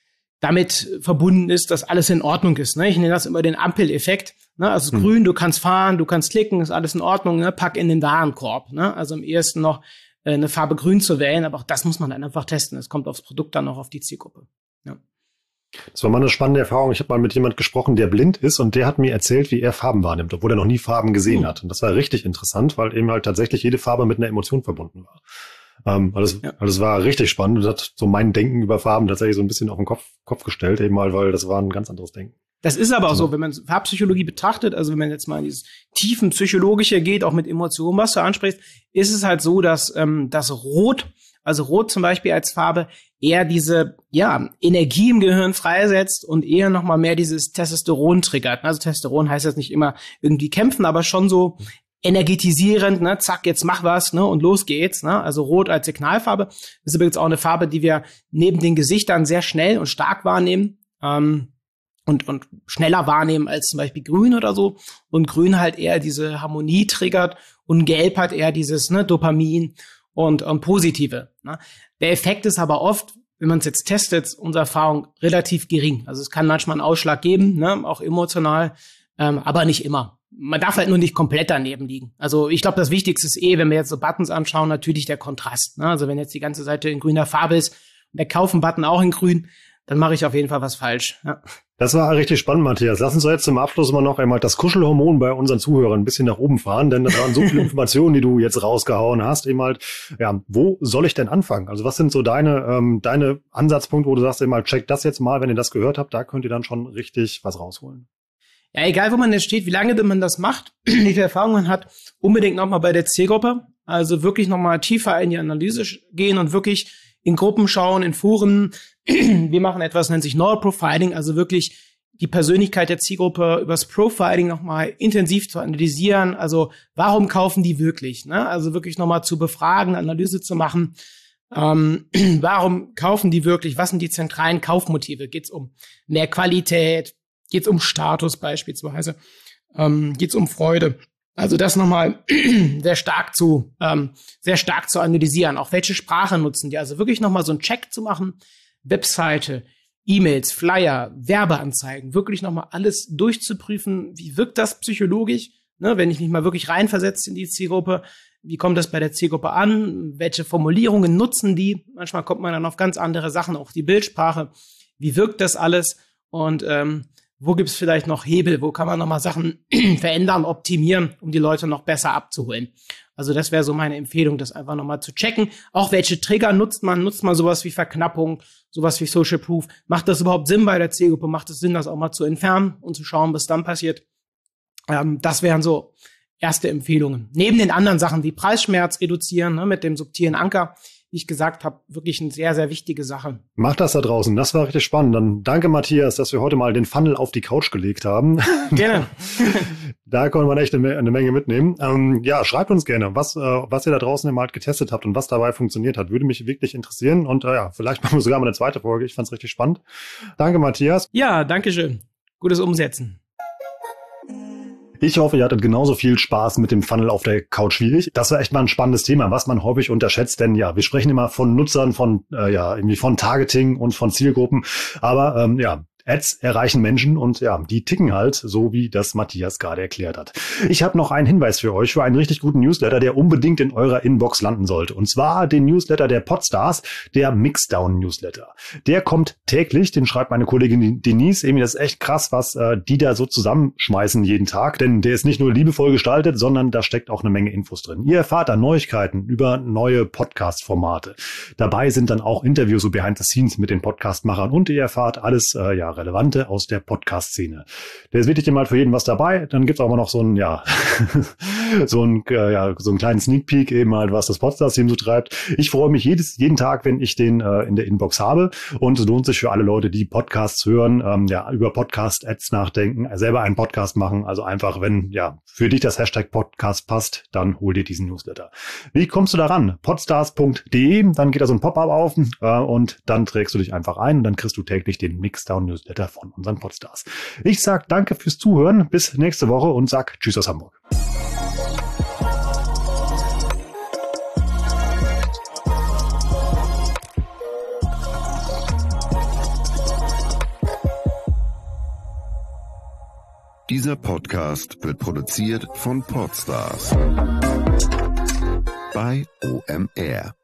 damit verbunden ist, dass alles in Ordnung ist. Ne? Ich nenne das immer den Ampeleffekt. Ne? Also mhm. Grün, du kannst fahren, du kannst klicken, ist alles in Ordnung. Ne? Pack in den Warenkorb. Ne? Also am ehesten noch eine Farbe Grün zu wählen, aber auch das muss man dann einfach testen. Es kommt aufs Produkt dann auch auf die Zielgruppe. Ja. Das war mal eine spannende Erfahrung. Ich habe mal mit jemand gesprochen, der blind ist und der hat mir erzählt, wie er Farben wahrnimmt, obwohl er noch nie Farben gesehen mhm. hat. Und das war richtig interessant, weil eben halt tatsächlich jede Farbe mit einer Emotion verbunden war. Ähm, also, ja. also es war richtig spannend und hat so mein Denken über Farben tatsächlich so ein bisschen auf den Kopf, Kopf gestellt, eben mal, weil das war ein ganz anderes Denken. Das ist aber auch so, wenn man Farbpsychologie betrachtet, also wenn man jetzt mal in dieses tiefen Psychologische geht, auch mit Emotionen, was du ansprichst, ist es halt so, dass ähm, das Rot, also Rot zum Beispiel als Farbe, eher diese ja Energie im Gehirn freisetzt und eher noch mal mehr dieses Testosteron triggert. Also Testosteron heißt jetzt nicht immer irgendwie kämpfen, aber schon so energetisierend, ne, zack, jetzt mach was, ne, und los geht's, ne, also Rot als Signalfarbe ist übrigens auch eine Farbe, die wir neben den Gesichtern sehr schnell und stark wahrnehmen, ähm, und, und schneller wahrnehmen als zum Beispiel Grün oder so, und Grün halt eher diese Harmonie triggert und Gelb hat eher dieses, ne, Dopamin und, und Positive, ne. Der Effekt ist aber oft, wenn man es jetzt testet, unsere Erfahrung relativ gering, also es kann manchmal einen Ausschlag geben, ne, auch emotional, ähm, aber nicht immer. Man darf halt nur nicht komplett daneben liegen. Also ich glaube, das Wichtigste ist eh, wenn wir jetzt so Buttons anschauen, natürlich der Kontrast. Ne? Also wenn jetzt die ganze Seite in grüner Farbe ist und der Kaufen-Button auch in grün, dann mache ich auf jeden Fall was falsch. Ja. Das war richtig spannend, Matthias. Lass uns doch jetzt zum Abschluss mal noch einmal das Kuschelhormon bei unseren Zuhörern ein bisschen nach oben fahren, denn das waren so viele Informationen, die du jetzt rausgehauen hast. Eben halt, ja, wo soll ich denn anfangen? Also was sind so deine ähm, deine Ansatzpunkte, wo du sagst, eben mal, checkt das jetzt mal, wenn ihr das gehört habt, da könnt ihr dann schon richtig was rausholen. Ja, egal wo man jetzt steht, wie lange man das macht, wie viel Erfahrung man hat, unbedingt nochmal bei der Zielgruppe, also wirklich nochmal tiefer in die Analyse gehen und wirklich in Gruppen schauen, in Foren. Wir machen etwas, nennt sich Neuroprofiling, also wirklich die Persönlichkeit der Zielgruppe übers Profiling nochmal intensiv zu analysieren. Also warum kaufen die wirklich? Ne? Also wirklich nochmal zu befragen, Analyse zu machen. Ähm, warum kaufen die wirklich? Was sind die zentralen Kaufmotive? Geht es um mehr Qualität? Geht es um Status beispielsweise? Ähm, geht es um Freude? Also das nochmal sehr stark zu ähm, sehr stark zu analysieren. Auch welche Sprache nutzen die? Also wirklich nochmal so einen Check zu machen. Webseite, E-Mails, Flyer, Werbeanzeigen. Wirklich nochmal alles durchzuprüfen. Wie wirkt das psychologisch? Ne, wenn ich mich mal wirklich reinversetze in die Zielgruppe. Wie kommt das bei der Zielgruppe an? Welche Formulierungen nutzen die? Manchmal kommt man dann auf ganz andere Sachen, auch die Bildsprache. Wie wirkt das alles? Und ähm, wo gibt's vielleicht noch Hebel, wo kann man nochmal Sachen verändern, optimieren, um die Leute noch besser abzuholen. Also das wäre so meine Empfehlung, das einfach nochmal zu checken. Auch welche Trigger nutzt man? Nutzt man sowas wie Verknappung, sowas wie Social Proof? Macht das überhaupt Sinn bei der Zielgruppe? Macht es Sinn, das auch mal zu entfernen und zu schauen, was dann passiert? Ähm, das wären so erste Empfehlungen. Neben den anderen Sachen wie Preisschmerz reduzieren, ne, mit dem subtilen Anker, wie ich gesagt habe, wirklich eine sehr, sehr wichtige Sache. Macht das da draußen. Das war richtig spannend. Dann danke, Matthias, dass wir heute mal den Funnel auf die Couch gelegt haben. Gerne. Da konnte man echt eine, eine Menge mitnehmen. Ähm, ja, schreibt uns gerne, was, äh, was ihr da draußen im Markt getestet habt und was dabei funktioniert hat. Würde mich wirklich interessieren. Und äh, ja, vielleicht machen wir sogar mal eine zweite Folge. Ich fand es richtig spannend. Danke, Matthias. Ja, danke schön. Gutes Umsetzen. Ich hoffe, ihr hattet genauso viel Spaß mit dem Funnel auf der Couch wie ich. Das war echt mal ein spannendes Thema, was man häufig unterschätzt, denn ja, wir sprechen immer von Nutzern, von äh, ja irgendwie von Targeting und von Zielgruppen, aber ähm, ja, Ads erreichen Menschen und ja, die ticken halt, so wie das Matthias gerade erklärt hat. Ich habe noch einen Hinweis für euch, für einen richtig guten Newsletter, der unbedingt in eurer Inbox landen sollte. Und zwar den Newsletter der Podstars, der Mixdown-Newsletter. Der kommt täglich, den schreibt meine Kollegin Denise. Irgendwie, das ist echt krass, was äh, die da so zusammenschmeißen jeden Tag, denn der ist nicht nur liebevoll gestaltet, sondern da steckt auch eine Menge Infos drin. Ihr erfahrt da Neuigkeiten über neue Podcast-Formate. Dabei sind dann auch Interviews so behind the scenes mit den Podcast-Machern und ihr erfahrt alles, äh, ja, Relevante aus der Podcast-Szene. Da ist wirklich mal für jeden was dabei. Dann gibt's aber noch so ein, ja, so ein, äh, ja, so einen kleinen Sneak Peek eben halt, was das Podstars-Team so treibt. Ich freue mich jedes, jeden Tag, wenn ich den äh, in der Inbox habe und es lohnt sich für alle Leute, die Podcasts hören, ähm, ja, über Podcast-Ads nachdenken, selber einen Podcast machen. Also einfach, wenn, ja, für dich das Hashtag Podcast passt, dann hol dir diesen Newsletter. Wie kommst du daran? podstars punkt de, dann geht da so ein Pop-up auf äh, und dann trägst du dich einfach ein und dann kriegst du täglich den Mixdown-Newsletter von unseren Podstars. Ich sag danke fürs Zuhören, bis nächste Woche und sag Tschüss aus Hamburg. Dieser Podcast wird produziert von Podstars bei O M R.